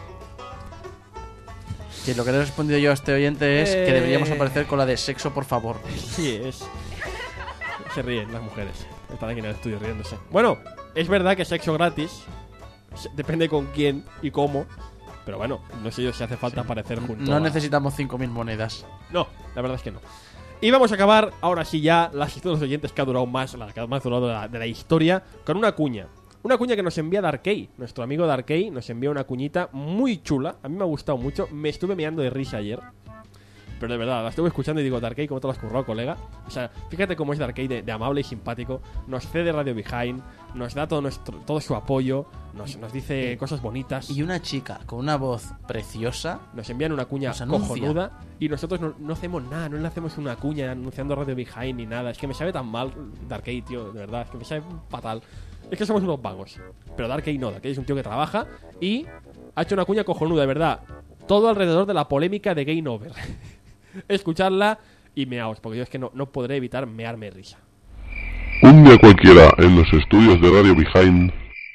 Que lo que le he respondido yo a este oyente es que deberíamos aparecer con la de sexo, por favor. Sí, es Se ríen las mujeres. Están aquí en el estudio riéndose. Bueno, es verdad que sexo gratis. Depende con quién y cómo. Pero bueno, no sé yo si hace falta aparecer junto No a... necesitamos 5.000 monedas. No, la verdad es que no. Y vamos a acabar, ahora sí ya, la sección de los oyentes que ha durado más, la que ha más durado de la historia, con una cuña. Una cuña que nos envía Darkey. Nuestro amigo Darkey nos envía una cuñita muy chula. A mí me ha gustado mucho. Me estuve meando de risa ayer. Pero de verdad, la estuve escuchando y digo, Darkey, ¿cómo te lo has currado, colega? O sea, fíjate cómo es Darkey de amable y simpático. Nos cede Radio Behind, nos da todo su apoyo, nos dice cosas bonitas. Y una chica con una voz preciosa. Nos envían una cuña Nos anuncia. cojonuda y nosotros no hacemos nada, no le hacemos una cuña anunciando Radio Behind ni nada. Es que me sabe tan mal Darkey, tío, de verdad, es que me sabe fatal. Es que somos unos vagos. Pero Darkey no, Darkey es un tío que trabaja y ha hecho una cuña cojonuda, de verdad. Todo alrededor de la polémica de Game Over. Escucharla y meaos, porque yo es que no podré evitar mearme de risa. Un día cualquiera en los estudios de Radio Behind.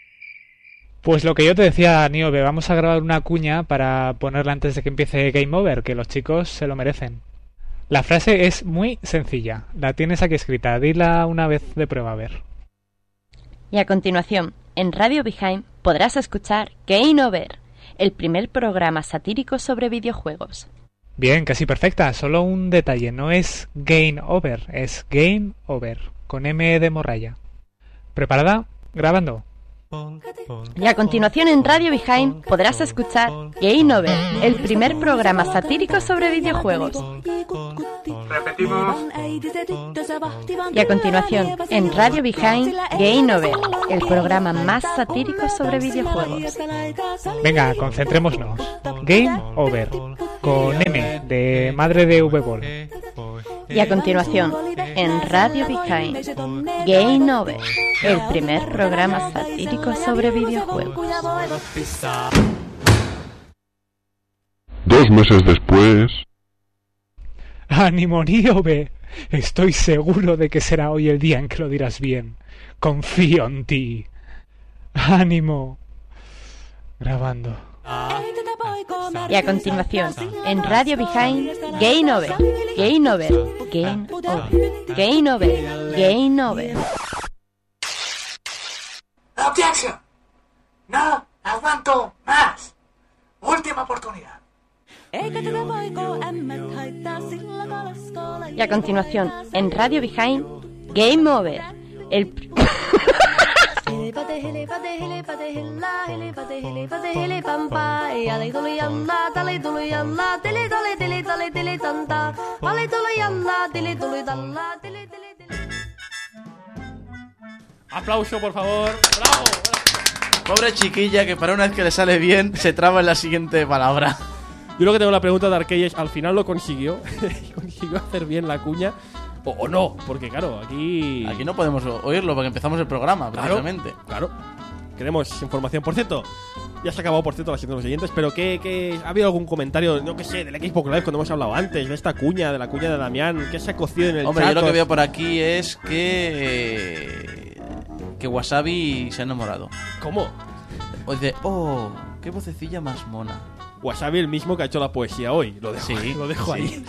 Pues lo que yo te decía, Niobe, vamos a grabar una cuña para ponerla antes de que empiece Game Over, que los chicos se lo merecen. La frase es muy sencilla, la tienes aquí escrita, dila una vez de prueba a ver. Y a continuación, en Radio Behind podrás escuchar Game Over, el primer programa satírico sobre videojuegos. Bien, casi perfecta, solo un detalle, no es Game Over, es Game Over, con M de morralla. ¿Preparada? Grabando. Y a continuación en Radio Behind podrás escuchar Game Over, el primer programa satírico sobre videojuegos. Repetimos. Y a continuación en Radio Behind Game Over, el programa más satírico sobre videojuegos. Venga, concentrémonos. Game Over, con M de madre de V-Ball. Y a continuación en Radio Behind Game Over, el primer programa satírico sobre videojuegos. 2 meses después. ¡Ánimo, Niobe! Estoy seguro de que será hoy el día en que lo dirás bien. Confío en ti. ¡Ánimo! Grabando. Y a continuación, en Radio Behind, Game Over, Game Over, Game Over, Game Over, Game Over. ¡Objection! ¡No aguanto más! ¡Última oportunidad! Y a continuación, en Radio Behind, Game Over, el... Aplauso, por favor. ¡Bravo! Pobre chiquilla que para una vez que le sale bien se traba en la siguiente palabra. Yo lo que tengo la pregunta de Arkey es, ¿al final lo consiguió? ¿Consiguió hacer bien la cuña? O no, porque claro, aquí no podemos oírlo porque empezamos el programa, precisamente. Claro. Queremos información. Por cierto, ya se ha acabado, por cierto, la sección de los oyentes, pero ¿qué ha habido algún comentario, no que sé, del Xbox Live cuando hemos hablado antes, de esta cuña, de la cuña de Damián, que se ha cocido en el Hombre, chat? yo lo que veo por aquí es que Wasabi se ha enamorado. ¿Cómo? O dice, oh, qué vocecilla más mona. Wasabi el mismo que ha hecho la poesía hoy. Lo dejo ahí.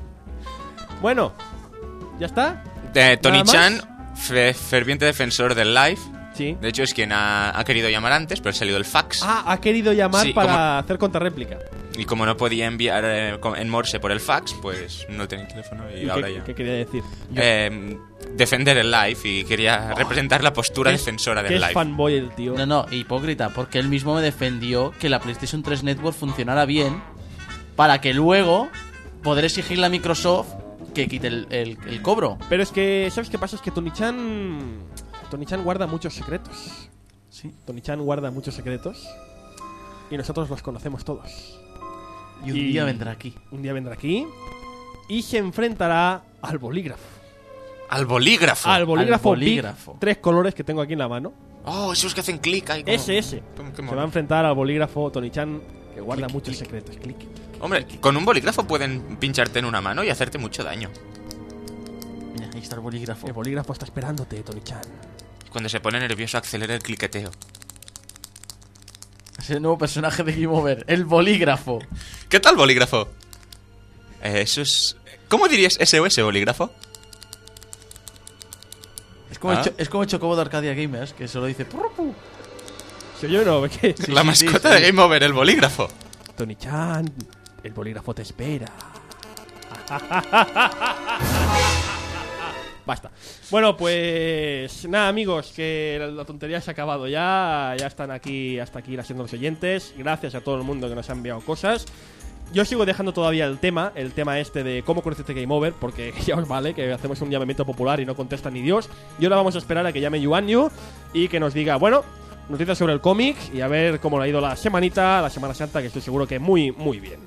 Bueno, ¿ya está? Tony Chan, ferviente defensor del live. Sí. De hecho, es quien ha querido llamar antes, pero ha salido el fax. Ah, ha querido llamar Sí, para hacer contrarréplica. Y como no podía enviar en Morse por el fax, pues no tenía teléfono y ahora ya. ¿Qué quería decir? Defender el live y quería representar la postura defensora del ¿Qué live. es fanboy el tío? No, hipócrita, porque él mismo me defendió que la PlayStation 3 Network funcionara bien para que luego poder exigirle a Microsoft que quite el cobro. Pero es que, ¿sabes qué pasa? Es que Tony-chan guarda muchos secretos. Sí. Tony-chan guarda muchos secretos y nosotros los conocemos todos. Y un día vendrá aquí. Un día vendrá aquí y se enfrentará al bolígrafo. ¡Al bolígrafo! Al bolígrafo. Al bolígrafo. Big, 3 colores que tengo aquí en la mano. ¡Oh, esos que hacen clic ahí! Como... Ese. Se va a enfrentar al bolígrafo Tony-chan, que guarda muchos secretos. Clic. Hombre, con un bolígrafo pueden pincharte en una mano y hacerte mucho daño. Mira, ahí está el bolígrafo. El bolígrafo está esperándote, Tony-chan. Cuando se pone nervioso acelera el cliqueteo. Es el nuevo personaje de Game Over, el bolígrafo. ¿Qué tal, bolígrafo? Eso es... ¿Cómo dirías SOS, bolígrafo? Es como el Chocobo de Arcadia Gamers, que solo dice... Soy yo, ¿no? ¿Qué? La mascota de Game Over, el bolígrafo. Tony-chan, el bolígrafo te espera. Basta. Bueno, pues nada, amigos, que la tontería se ha acabado ya. Ya están aquí, hasta aquí siendo los oyentes. Gracias a todo el mundo que nos ha enviado cosas. Yo sigo dejando todavía el tema este de cómo conociste Game Over, porque ya os vale que hacemos un llamamiento popular y no contesta ni Dios. Y ahora vamos a esperar a que llame Yuanyu y que nos diga, bueno, noticias sobre el cómic y a ver cómo le ha ido la semanita, la Semana Santa, que estoy seguro que muy, muy bien.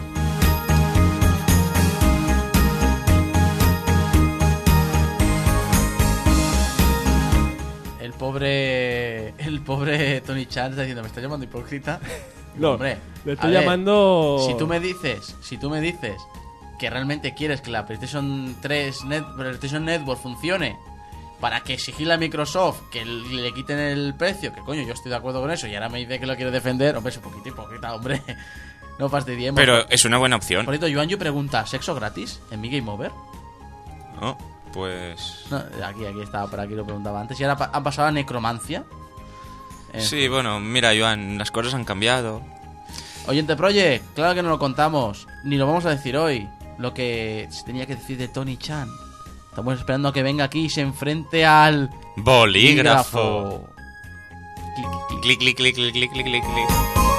El pobre Tony Chan está diciendo, ¿me está llamando hipócrita? No, hombre, le estoy llamando... Si tú me dices que realmente quieres que la PlayStation 3 PlayStation Network funcione para que exigirle a Microsoft que le quiten el precio, que coño, yo estoy de acuerdo con eso, y ahora me dice que lo quiero defender, hombre, es un poquito hipócrita, hombre. No fastidiemos. Pero es una buena opción. Por cierto, Yuanyu pregunta, ¿sexo gratis en mi Game Over? No, pues... No, aquí estaba, por aquí lo preguntaba antes. Y ahora han pasado a necromancia. Sí, bueno, mira, Joan, las cosas han cambiado. Oyente Project, claro que no lo contamos, ni lo vamos a decir hoy. Lo que se tenía que decir de Tony Chan. Estamos esperando a que venga aquí y se enfrente al... bolígrafo. Clic, clic, clic, clic, clic, clic, clic, clic.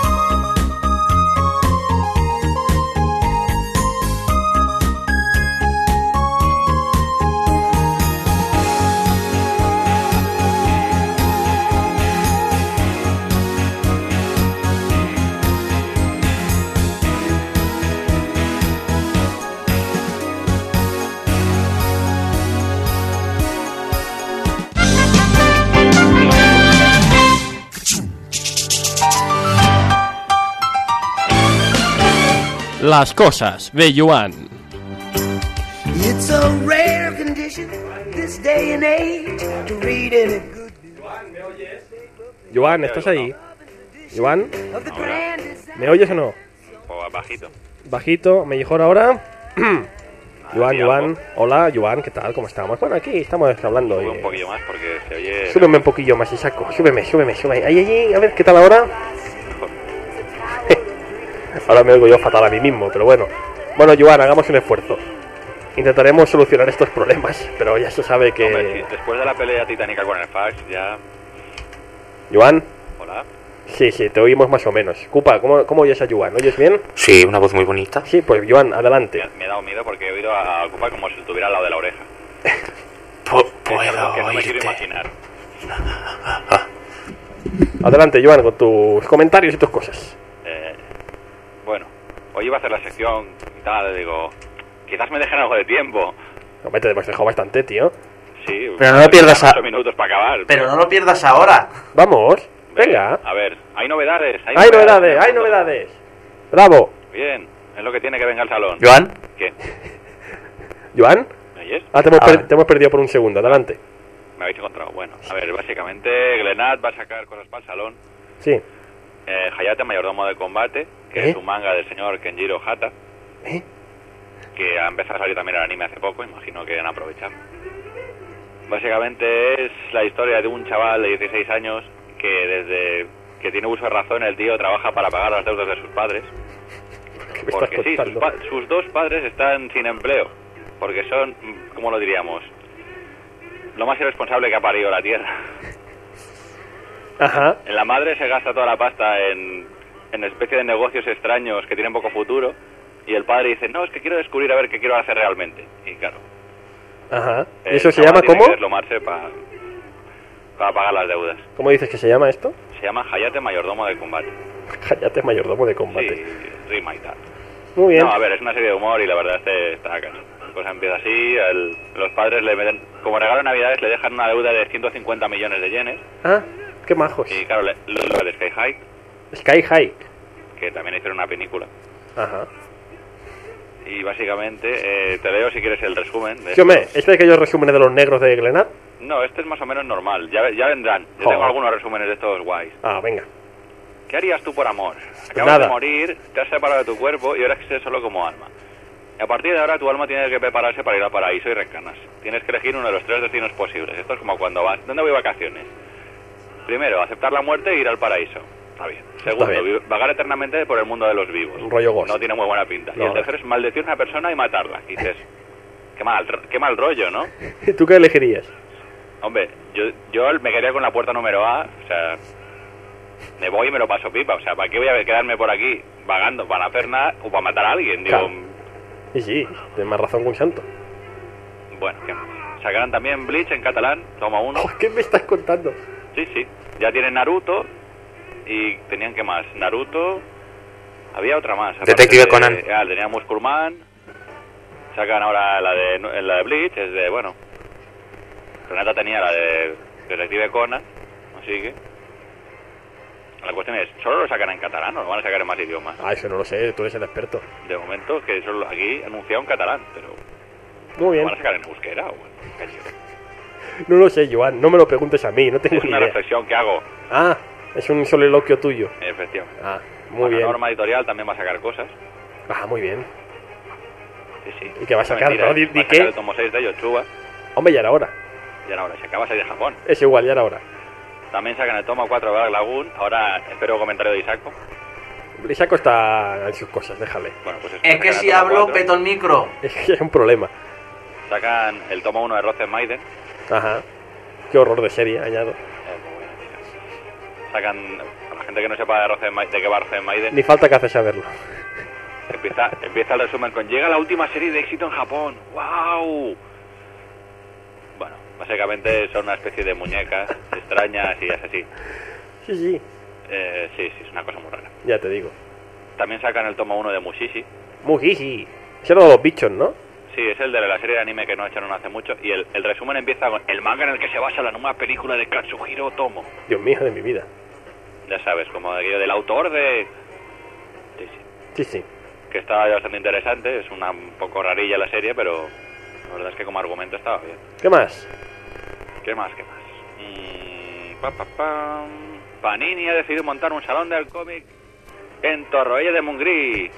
Las cosas de Yuan. It's a rare condition this day and age to read any good. Yuan, ¿estás ahí? Yuan, ¿me oyes o no? O bajito. Bajito, ¿mejor ahora? Yuan, hola, Yuan, ¿qué tal? ¿Cómo estamos? Bueno, aquí estamos hablando. Sube un poquillo más porque se oye... Súbeme un poquillo más, Isaco, súbeme. Ahí, a ver, ¿qué tal ahora? Ahora me oigo yo fatal a mí mismo, pero bueno. Bueno, Yuan, hagamos un esfuerzo. Intentaremos solucionar estos problemas, pero ya se sabe que... Hombre, después de la pelea titánica con el fax, ya... Yuan. Hola. Sí, te oímos más o menos. Cupa, ¿cómo oyes a Yuan? ¿Oyes bien? Sí, una voz muy bonita. Sí, pues Yuan, adelante. Me ha dado miedo porque he oído a Cupa como si lo tuviera al lado de la oreja. Puedo que no me oírte. quiero imaginar. Adelante, Yuan, con tus comentarios y tus cosas. Bueno, hoy iba a hacer la sección y tal, digo, quizás me dejen algo de tiempo. Hombre, te hemos dejado bastante, tío. Sí, pero no lo pierdas 8 minutos para acabar. Pero no lo pierdas ahora. Vamos, venga. A ver, hay novedades. Hay novedades. Bravo. Bien, es lo que tiene que venga al salón. ¿Yuan? ¿Qué? ¿Yuan? ¿Me oyes? Te hemos perdido por un segundo, adelante. Me habéis encontrado. Bueno, a ver, básicamente Glenat va a sacar cosas para el salón. Sí. Hayate, mayordomo de combate, que es un manga del señor Kenjiro Hata, que ha empezado a salir también el anime hace poco, imagino que han aprovechado. Básicamente es la historia de un chaval de 16 años que desde que tiene uso de razón el tío trabaja para pagar las deudas de sus padres. Porque sí, sus dos padres están sin empleo, porque son, ¿cómo lo diríamos? Lo más irresponsable que ha parido la tierra. Ajá. La madre se gasta toda la pasta en especie de negocios extraños que tienen poco futuro, y el padre dice, no, es que quiero descubrir a ver qué quiero hacer realmente. Y claro. Ajá. ¿Y eso se llama cómo? Tiene que deslomarse para pagar las deudas. ¿Cómo dices que se llama esto? Se llama Hayate, mayordomo de combate. Hayate, mayordomo de combate. Sí, rima y tal. Muy bien. No, a ver, es una serie de humor y la verdad está cañón. La cosa empieza así, los padres le meten, como regalo de Navidades le dejan una deuda de 150 millones de yenes. Ah, qué majos. Y claro, lo de Sky High. Sky High. Que también hicieron una película. Ajá. Y básicamente, te leo si quieres el resumen. Sí, hombre, ¿este es aquellos resúmenes de los negros de Glenat? No, este es más o menos normal, ya vendrán. Yo tengo algunos resúmenes de estos guays. Ah, venga. ¿Qué harías tú por amor? Acabas de morir, te has separado de tu cuerpo y ahora existes solo como alma. Y a partir de ahora tu alma tiene que prepararse para ir al paraíso y reencarnarse. Tienes que elegir uno de los 3 destinos posibles. Esto es como cuando vas... ¿Dónde voy de vacaciones? Primero, aceptar la muerte e ir al paraíso. Está bien. Segundo, vagar eternamente por el mundo de los vivos. Un rollo Ghost. No tiene muy buena pinta. No, y el tercero es maldecir a una persona y matarla. Y dices, qué mal rollo, ¿no? ¿Tú qué elegirías? Hombre, yo me quedaría con la puerta número A. O sea, me voy y me lo paso pipa. O sea, ¿para qué voy a quedarme por aquí vagando? ¿Para no hacer nada o para matar a alguien? Digo... Claro. Y sí, tienes más razón que un santo. Bueno, ¿qué más? Sacarán también Bleach en catalán, toma 1. ¿Qué me estás contando? Sí. Ya tienen Naruto. Y tenían que más. Naruto. Había otra más. Detective Conan. Tenía Musculman. Sacan ahora la de Bleach. Es de, bueno. Renata tenía la de Detective Conan. Así que. La cuestión es, ¿solo lo sacan en catalán o lo van a sacar en más idiomas? Ah, eso no lo sé, tú eres el experto. De momento, que solo aquí anunciado en catalán, pero... Muy bien. ¿Lo van a sacar en euskera o en español? No lo sé, Joan, no me lo preguntes a mí, no tengo Es ni una idea. reflexión que hago. Ah, es un soliloquio tuyo. Efectivamente. Ah, muy bien. La norma editorial también va a sacar cosas. Ah, muy bien. Sí. ¿Y qué va a sacar? Mentira, ¿No? ¿Di va a sacar qué? el tomo 6 de Yochuba. Hombre, ya era hora. Y ahora se acaba de salir de Japón. Es igual, ya era hora. También sacan el tomo 4 de Black Lagoon. Ahora espero comentario de Isaco. Isaac está en sus cosas, déjale. Bueno, pues Es que si hablo, peto el micro. Es que es un problema. Sacan el tomo 1 de Rozen Maiden. Ajá. Qué horror de serie, añado. Sacan, a la gente que no sepa de qué va Rozen Maiden, Ni falta que hace saberlo. empieza el resumen con: llega la última serie de éxito en Japón. ¡Wow! Bueno, básicamente son una especie de muñecas extrañas y es así. Sí. Sí, es una cosa muy rara. Ya te digo. También sacan el tomo 1 de Mushishi. Mushishi. Ese era de los bichos, ¿no? Sí, es el de la serie de anime que no echaron hace mucho. Y el resumen empieza con el manga en el que se basa la nueva película de Katsuhiro Otomo. Dios mío, de mi vida. Ya sabes, como aquello del autor de... Sí. Que estaba bastante interesante. Es un poco rarilla la serie, pero la verdad es que como argumento estaba bien. ¿Qué más? ¿Qué más? Panini ha decidido montar un salón del cómic en Torroella de Montgrí.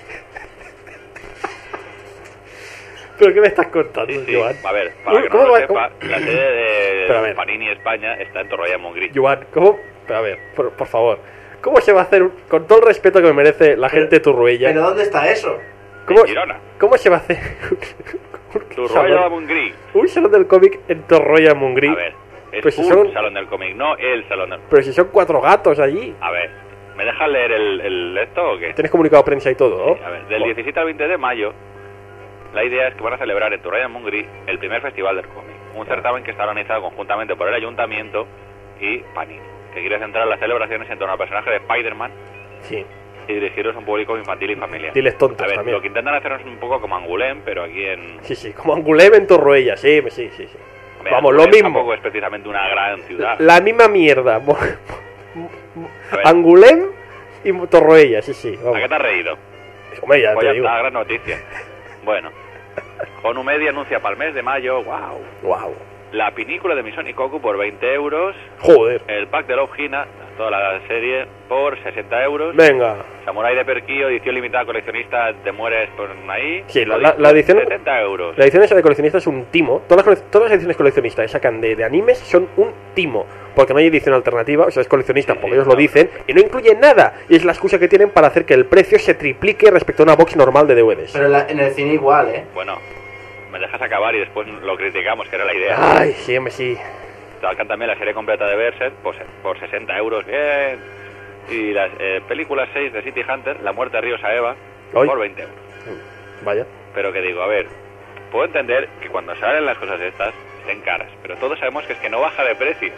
¿Pero qué me estás contando, Joan? A ver, para que no lo sepa, la sede de Panini España está en Torroella de Montgrí. Joan, ¿cómo? Pero a ver, por favor. ¿Cómo se va a hacer, con todo el respeto que me merece la gente de Turruella? ¿Pero dónde está eso? En Girona. ¿Cómo se va a hacer Torroella de Montgrí. un salón del cómic en Torroella de Montgrí? A ver, es Pues si un son- salón del cómic, no el salón del... Pero si son 4 gatos allí. A ver, ¿me dejas leer el esto o qué? Tienes comunicado a prensa y todo, ¿no? A ver, del 17 al 20 de mayo, la idea es que van a celebrar en Torroella de Montgrí el primer festival del cómic. Un certamen que está organizado conjuntamente por el Ayuntamiento y Panini, que quiere centrar las celebraciones en torno al personaje de Spider-Man Sí. y dirigirlos a un público infantil y familiar. Diles tontos A ver, también. lo que intentan hacer es un poco como Angoulême, pero aquí en... Sí, como Angoulême en Torroella, sí. Hombre, Vamos, lo Angoulême mismo. Tampoco es precisamente una gran ciudad. La misma mierda. A ver, Angoulême y Torroella, sí. Vamos. ¿a qué te has reído? Hombre, ya Pues te ya digo. está, gran noticia. Bueno, ONU Media anuncia para el mes de mayo, Wow. la pinícula de Misón y Koku por 20 euros. Joder. El pack de Love Hina, toda la serie, por 60 euros. Venga. Samurai de Perquillo, edición limitada coleccionista, te mueres por ahí. Sí, Lo la dicho, edición... 70 euros. La edición esa de coleccionista es un timo. Todas las ediciones coleccionistas que sacan de animes son un timo. Porque no hay edición alternativa, o sea, es coleccionista porque ellos lo dicen, y no incluye nada. Y es la excusa que tienen para hacer que el precio se triplique respecto a una box normal de DVDs. Pero en el cine igual, ¿eh? Bueno, me dejas acabar y después lo criticamos, que era la idea. Ay, sí, hombre, sí. Sacan también la serie completa de Berserk por 60 euros, bien. Y las películas 6 de City Hunter, La muerte de Río Saeva, Ay. por 20 euros. Vaya. Pero que digo, a ver, puedo entender que cuando salen las cosas estas estén caras, pero todos sabemos que es que no baja de precio.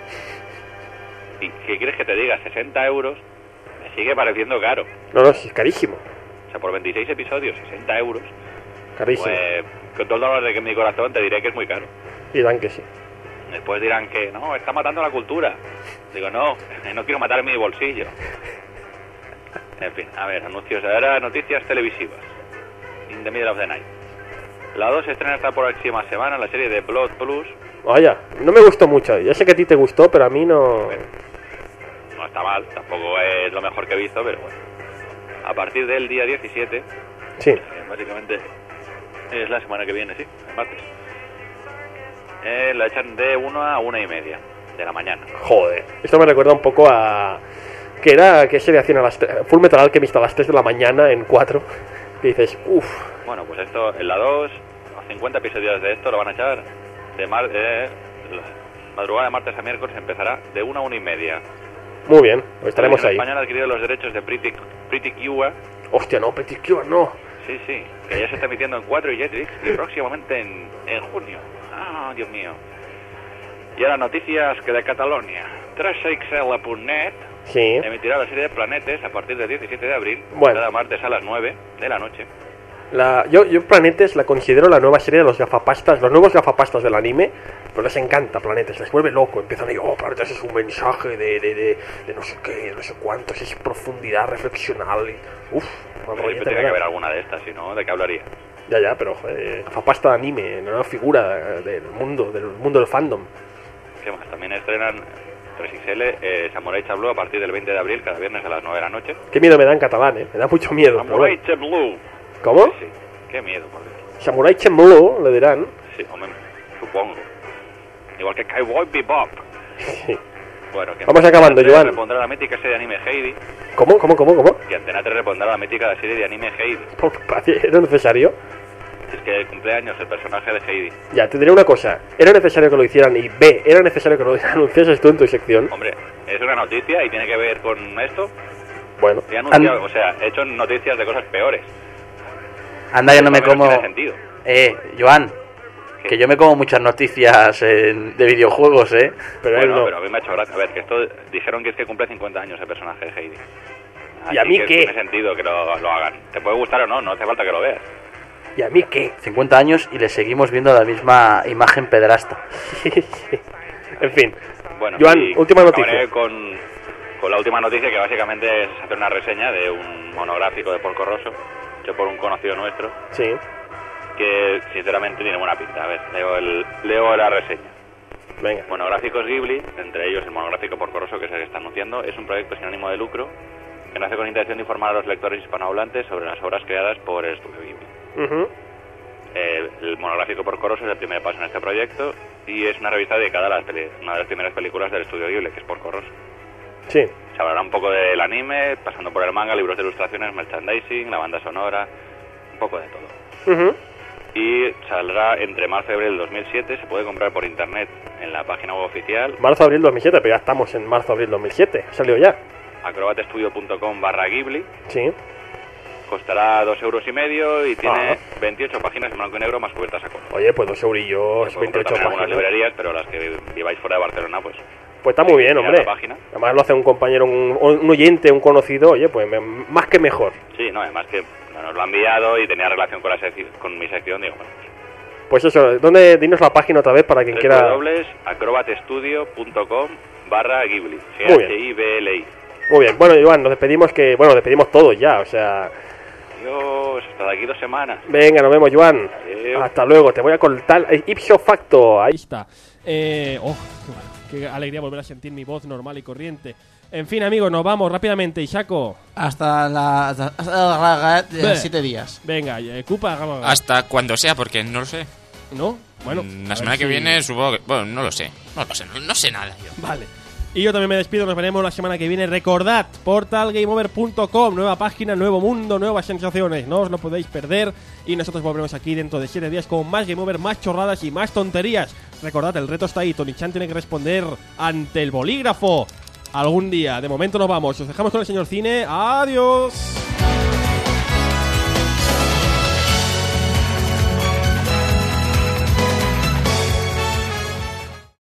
Y si quieres que te diga 60 euros, me sigue pareciendo caro. No, es carísimo. O sea, por 26 episodios, 60 euros. Carísimo. Pues, con todo el dolor de mi corazón te diré que es muy caro. Dirán que sí. Después dirán que no, está matando la cultura. Digo, no quiero matar mi bolsillo. En fin, a ver, anuncios. Ahora noticias televisivas. In the Middle of the Night. La 2 se estrena esta próxima semana la serie de Blood Plus. Vaya, no me gustó mucho. Ya sé que a ti te gustó, pero a mí no... No está mal, tampoco es lo mejor que he visto, pero bueno. A partir del día 17, Sí. básicamente Es la semana que viene, sí, el martes. La echan de 1 a 1:30 de la mañana. Joder, esto me recuerda un poco a... ¿Qué serie hacían a las Full Metal Alchemist a las 3 de la mañana en 4? Que dices, uff. Bueno, pues esto, en la 2, 50 episodios de esto lo van a echar de madrugada de martes a miércoles, empezará de 1 a 1:30. Muy bien, pues estaremos ahí. España ha adquirido los derechos de Pretty Cure. Hostia, no, Pretty Cure, no. Sí, que ya se está emitiendo en 4 y Jetix y próximamente en junio. Ah, Dios mío. Y ahora noticias que de Cataluña. 3xl.net emitirá la serie de Planetes a partir del 17 de abril, cada martes a las 9 de la noche. Yo Planetes la considero la nueva serie de los gafapastas, los nuevos gafapastas del anime, pero les encanta Planetes, les vuelve loco, empiezan a decir, Planetes es un mensaje de no sé qué, de no sé cuántos, es profundidad reflexional, Siempre tiene que haber alguna de estas, si no, ¿de qué hablaría? Ya, pero gafapasta de anime, una nueva figura del mundo del fandom. ¿Qué más? También estrenan 3XL Samurai Champloo a partir del 20 de abril, cada viernes a las 9 de la noche. Qué miedo me da en catalán, me da mucho miedo. Samurai Champloo. ¿Cómo? Sí, qué miedo, por Dios. Samurai Champloo, le dirán. Sí, hombre, supongo. Igual que Cowboy Bebop. Sí. Bueno, que vamos acabando, Joan. Repondrá la mítica serie de anime Heidi. ¿Cómo? Que Antena 3 repondrá la mítica serie de anime Heidi. ¿Era necesario? Es que el cumpleaños el personaje de Heidi. Ya, te diré una cosa. ¿Era necesario que lo hicieran? Y B, ¿era necesario que lo anunciases tú en tu sección? Hombre, es una noticia y tiene que ver con esto. Bueno. He anunciado, he hecho noticias de cosas peores. Anda, que no me como... Tiene sentido. Joan, que yo me como muchas noticias de videojuegos, Pero bueno, no. Pero a mí me ha hecho gracia. A ver, que esto dijeron que es que cumple 50 años el personaje de Heidi. ¿Y a mí que qué? Tiene sentido que lo hagan. Te puede gustar o no, no hace falta que lo veas. ¿Y a mí qué? 50 años y le seguimos viendo la misma imagen pederasta. En fin. Bueno, Joan, última noticia. Con la última noticia, que básicamente es hacer una reseña de un monográfico de Porco Rosso, hecho por un conocido nuestro. Sí. Que sinceramente tiene buena pinta. A ver, leo la reseña. Venga. Monográficos Ghibli, entre ellos el monográfico Porco Rosso, que es el que está anunciando, es un proyecto sin ánimo de lucro que nace con intención de informar a los lectores hispanohablantes sobre las obras creadas por el estudio Ghibli. El monográfico Porco Rosso es el primer paso en este proyecto y es una revista dedicada a una de las primeras películas del estudio Ghibli, que es Porco Rosso. Sí. Se hablará un poco del anime, pasando por el manga, libros de ilustraciones, merchandising, la banda sonora, un poco de todo. Y saldrá entre marzo y abril del 2007, se puede comprar por internet en la página web oficial. Marzo-abril 2007, pero ya estamos en marzo-abril 2007, ha salido ya. acrobatestudio.com/Ghibli. Sí. Costará 2,5 euros y tiene 28 páginas en blanco y negro más cubiertas a color. Oye, pues 2 eurillos, 28 páginas. Algunas librerías, pero las que viváis fuera de Barcelona, pues está muy bien, hombre. Además lo hace un compañero, un oyente, un conocido, oye, pues más que mejor. Sí, no, además que nos lo ha enviado y tenía relación con mi sección, digo, bueno. Pues eso, dinos la página otra vez para quien quiera... acrobatestudio.com/Ghibli. G-H-I-B-L-I. Muy bien, bueno, Joan, despedimos todos ya, o sea... Adiós, hasta de aquí 2 semanas. Venga, nos vemos, Joan. Adiós. Hasta luego, te voy a contar ipso facto. Ahí está. Qué alegría volver a sentir mi voz normal y corriente. En fin, amigos, nos vamos rápidamente. Isako. Hasta 7 días. Venga, Cupa. Hasta cuando sea, porque no lo sé. ¿No? Bueno. La semana que viene supongo que... Bueno, no lo sé. No sé nada yo. Vale. Y yo también me despido, nos veremos la semana que viene. Recordad, portalgameover.com, nueva página, nuevo mundo, nuevas sensaciones. No os lo podéis perder. Y nosotros volvemos aquí dentro de 7 días con más Game Over, más chorradas y más tonterías. Recordad, el reto está ahí. Tony-chan tiene que responder ante el bolígrafo algún día. De momento nos vamos. Os dejamos con el señor Cine. Adiós.